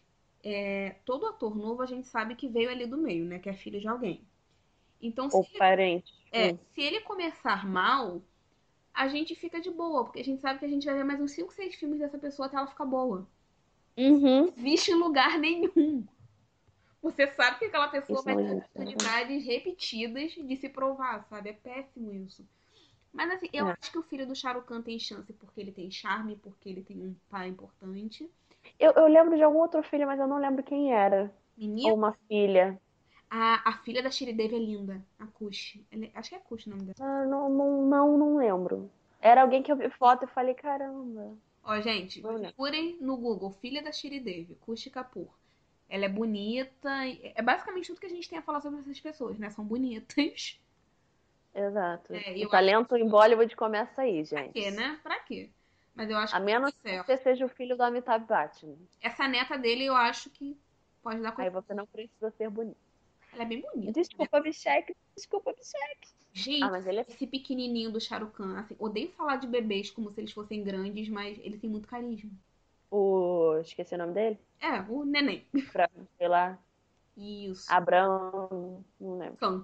S2: É, todo ator novo a gente sabe que veio ali do meio, né? Que é filho de alguém. Então, se
S3: Ou
S2: ele,
S3: parente.
S2: é,
S3: Hum.
S2: se ele começar mal, a gente fica de boa, porque a gente sabe que a gente vai ver mais uns cinco, seis filmes dessa pessoa até ela ficar boa.
S3: Uhum.
S2: Não existe lugar nenhum. Você sabe que aquela pessoa
S3: Isso
S2: vai
S3: não
S2: ter
S3: existe,
S2: oportunidades repetidas de se provar, sabe? É péssimo isso. Mas assim, eu
S3: É.
S2: acho que o filho do Shahrukh Khan tem chance porque ele tem charme, porque ele tem um pai importante.
S3: Eu, eu lembro de algum outro filho, mas eu não lembro quem era. Ou
S2: Menino,
S3: uma filha.
S2: a, a filha da Shridevi é linda, a Kush. Ela é- acho que é Kush o nome dela.
S3: Ah, não, não, não, não lembro. Era alguém que eu vi foto e falei, caramba.
S2: Ó, gente,
S3: Não lembro.
S2: procurem no Google, filha da Shridevi, Kush Kapoor. Ela é bonita. e- É basicamente tudo que a gente tem a falar sobre essas pessoas, né? São bonitas.
S3: Exato.
S2: É, eu
S3: O talento em Bollywood começa aí,
S2: Pra
S3: gente.
S2: quê, né? Pra quê? Mas eu acho
S3: A
S2: que
S3: menos
S2: tá
S3: que
S2: certo.
S3: você seja o filho do Amitabh Bachchan.
S2: Essa neta dele, eu acho que pode dar
S3: Aí
S2: coisa.
S3: você não precisa ser bonito.
S2: Ela é bem bonita.
S3: Desculpa, Abhishek. Desculpa, Abhishek.
S2: Gente,
S3: Ah, mas ele é...
S2: esse pequenininho do Shahrukh Khan, assim, odeio falar de bebês como se eles fossem grandes, mas ele tem muito carisma.
S3: o... Esqueci o nome dele?
S2: É, o neném.
S3: Pra, sei lá,
S2: Isso.
S3: Abrão... Não lembro.
S2: Khan.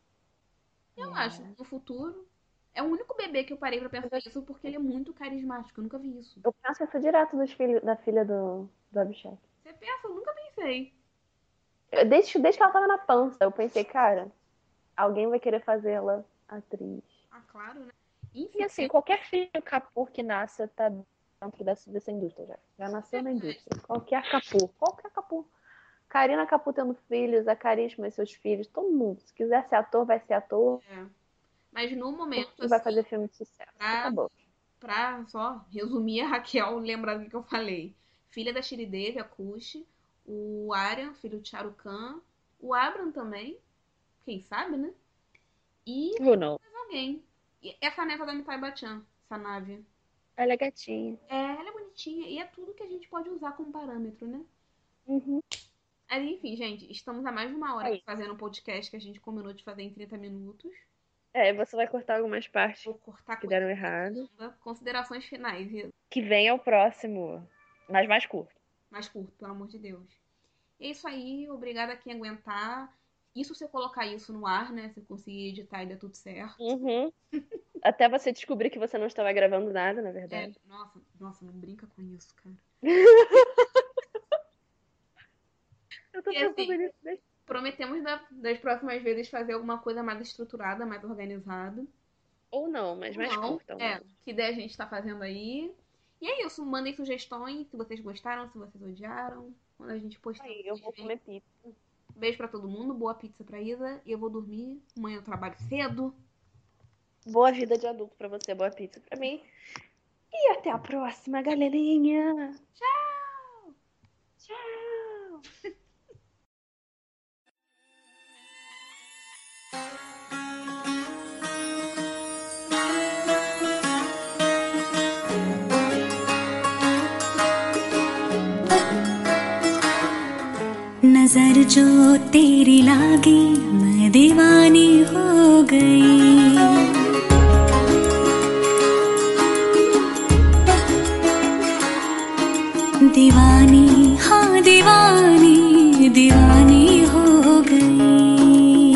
S2: Eu acho, no futuro, é o único bebê que eu parei pra pensar isso porque ele é muito carismático. Eu nunca vi isso.
S3: Eu penso isso direto dos filhos, da filha do, do Abhishek.
S2: Você pensa? Eu nunca pensei.
S3: Eu- Desde, desde que ela tava na pança, eu pensei, cara, alguém vai querer fazê-la atriz.
S2: Ah, claro, né?
S3: E
S2: Enfim,
S3: assim, qualquer filho Kapoor que nasça tá dentro dessa, dessa indústria já. Já nasceu na indústria. Qualquer Kapoor. Qualquer Kapoor. Karina Kapoor tendo filhos, a Karishma e seus filhos, todo mundo. Se quiser ser ator, vai ser ator.
S2: é. Mas no momento,
S3: E vai
S2: assim,
S3: fazer filme de sucesso.
S2: pra-
S3: Acabou.
S2: pra só resumir a Raquel, lembrando do que eu falei. Filha da Shridevi, a Kush. O Aryan, filho de Shahrukh Khan. O Abram também. Quem sabe, né? E
S3: Who knows?
S2: mais alguém. E essa neta da Amitabh Bachchan, essa nave.
S3: Ela é gatinha.
S2: É, ela é bonitinha e é tudo que a gente pode usar como parâmetro, né?
S3: Uhum.
S2: Aí, enfim, gente, estamos há mais de uma hora
S3: Aí.
S2: fazendo um podcast que a gente combinou de fazer em trinta minutos.
S3: É, você vai cortar algumas partes
S2: Vou cortar
S3: que
S2: coisa
S3: deram errado.
S2: longa. Considerações finais, Isa.
S3: Que vem ao próximo, mas mais curto.
S2: Mais curto, pelo amor de Deus. É isso aí, obrigada a quem aguentar. Isso se eu colocar isso no ar, né? Se eu conseguir editar e der tudo certo.
S3: Uhum. Até você descobrir que você não estava gravando nada, na
S2: É,
S3: verdade.
S2: nossa, nossa, não brinca com isso, cara.
S3: Eu tô
S2: E
S3: pensando
S2: assim,
S3: nisso desde...
S2: Prometemos da- das próximas vezes fazer alguma coisa mais estruturada, mais organizada.
S3: Ou não, mas mais
S2: Não,
S3: curta.
S2: é, que ideia a gente tá fazendo aí. E é isso, mandem sugestões se vocês gostaram, se vocês odiaram. Quando a gente postar.
S3: Aí, eu vou
S2: vocês veem.
S3: comer pizza.
S2: Beijo pra todo mundo, boa pizza pra Isa. E eu vou dormir. Amanhã eu trabalho cedo.
S3: Boa vida de adulto pra você, boa pizza pra mim. E até a próxima, galerinha.
S2: Tchau!
S3: Tchau.
S4: नजर जो तेरी लागी मैं दीवानी हो गई दीवानी हाँ दीवानी दीवानी हो गई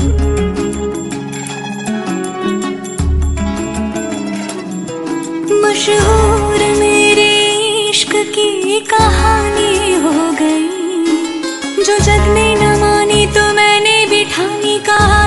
S4: मशहूर मेरे इश्क की कहानी हो गई जो जग ने न मानी तो कहा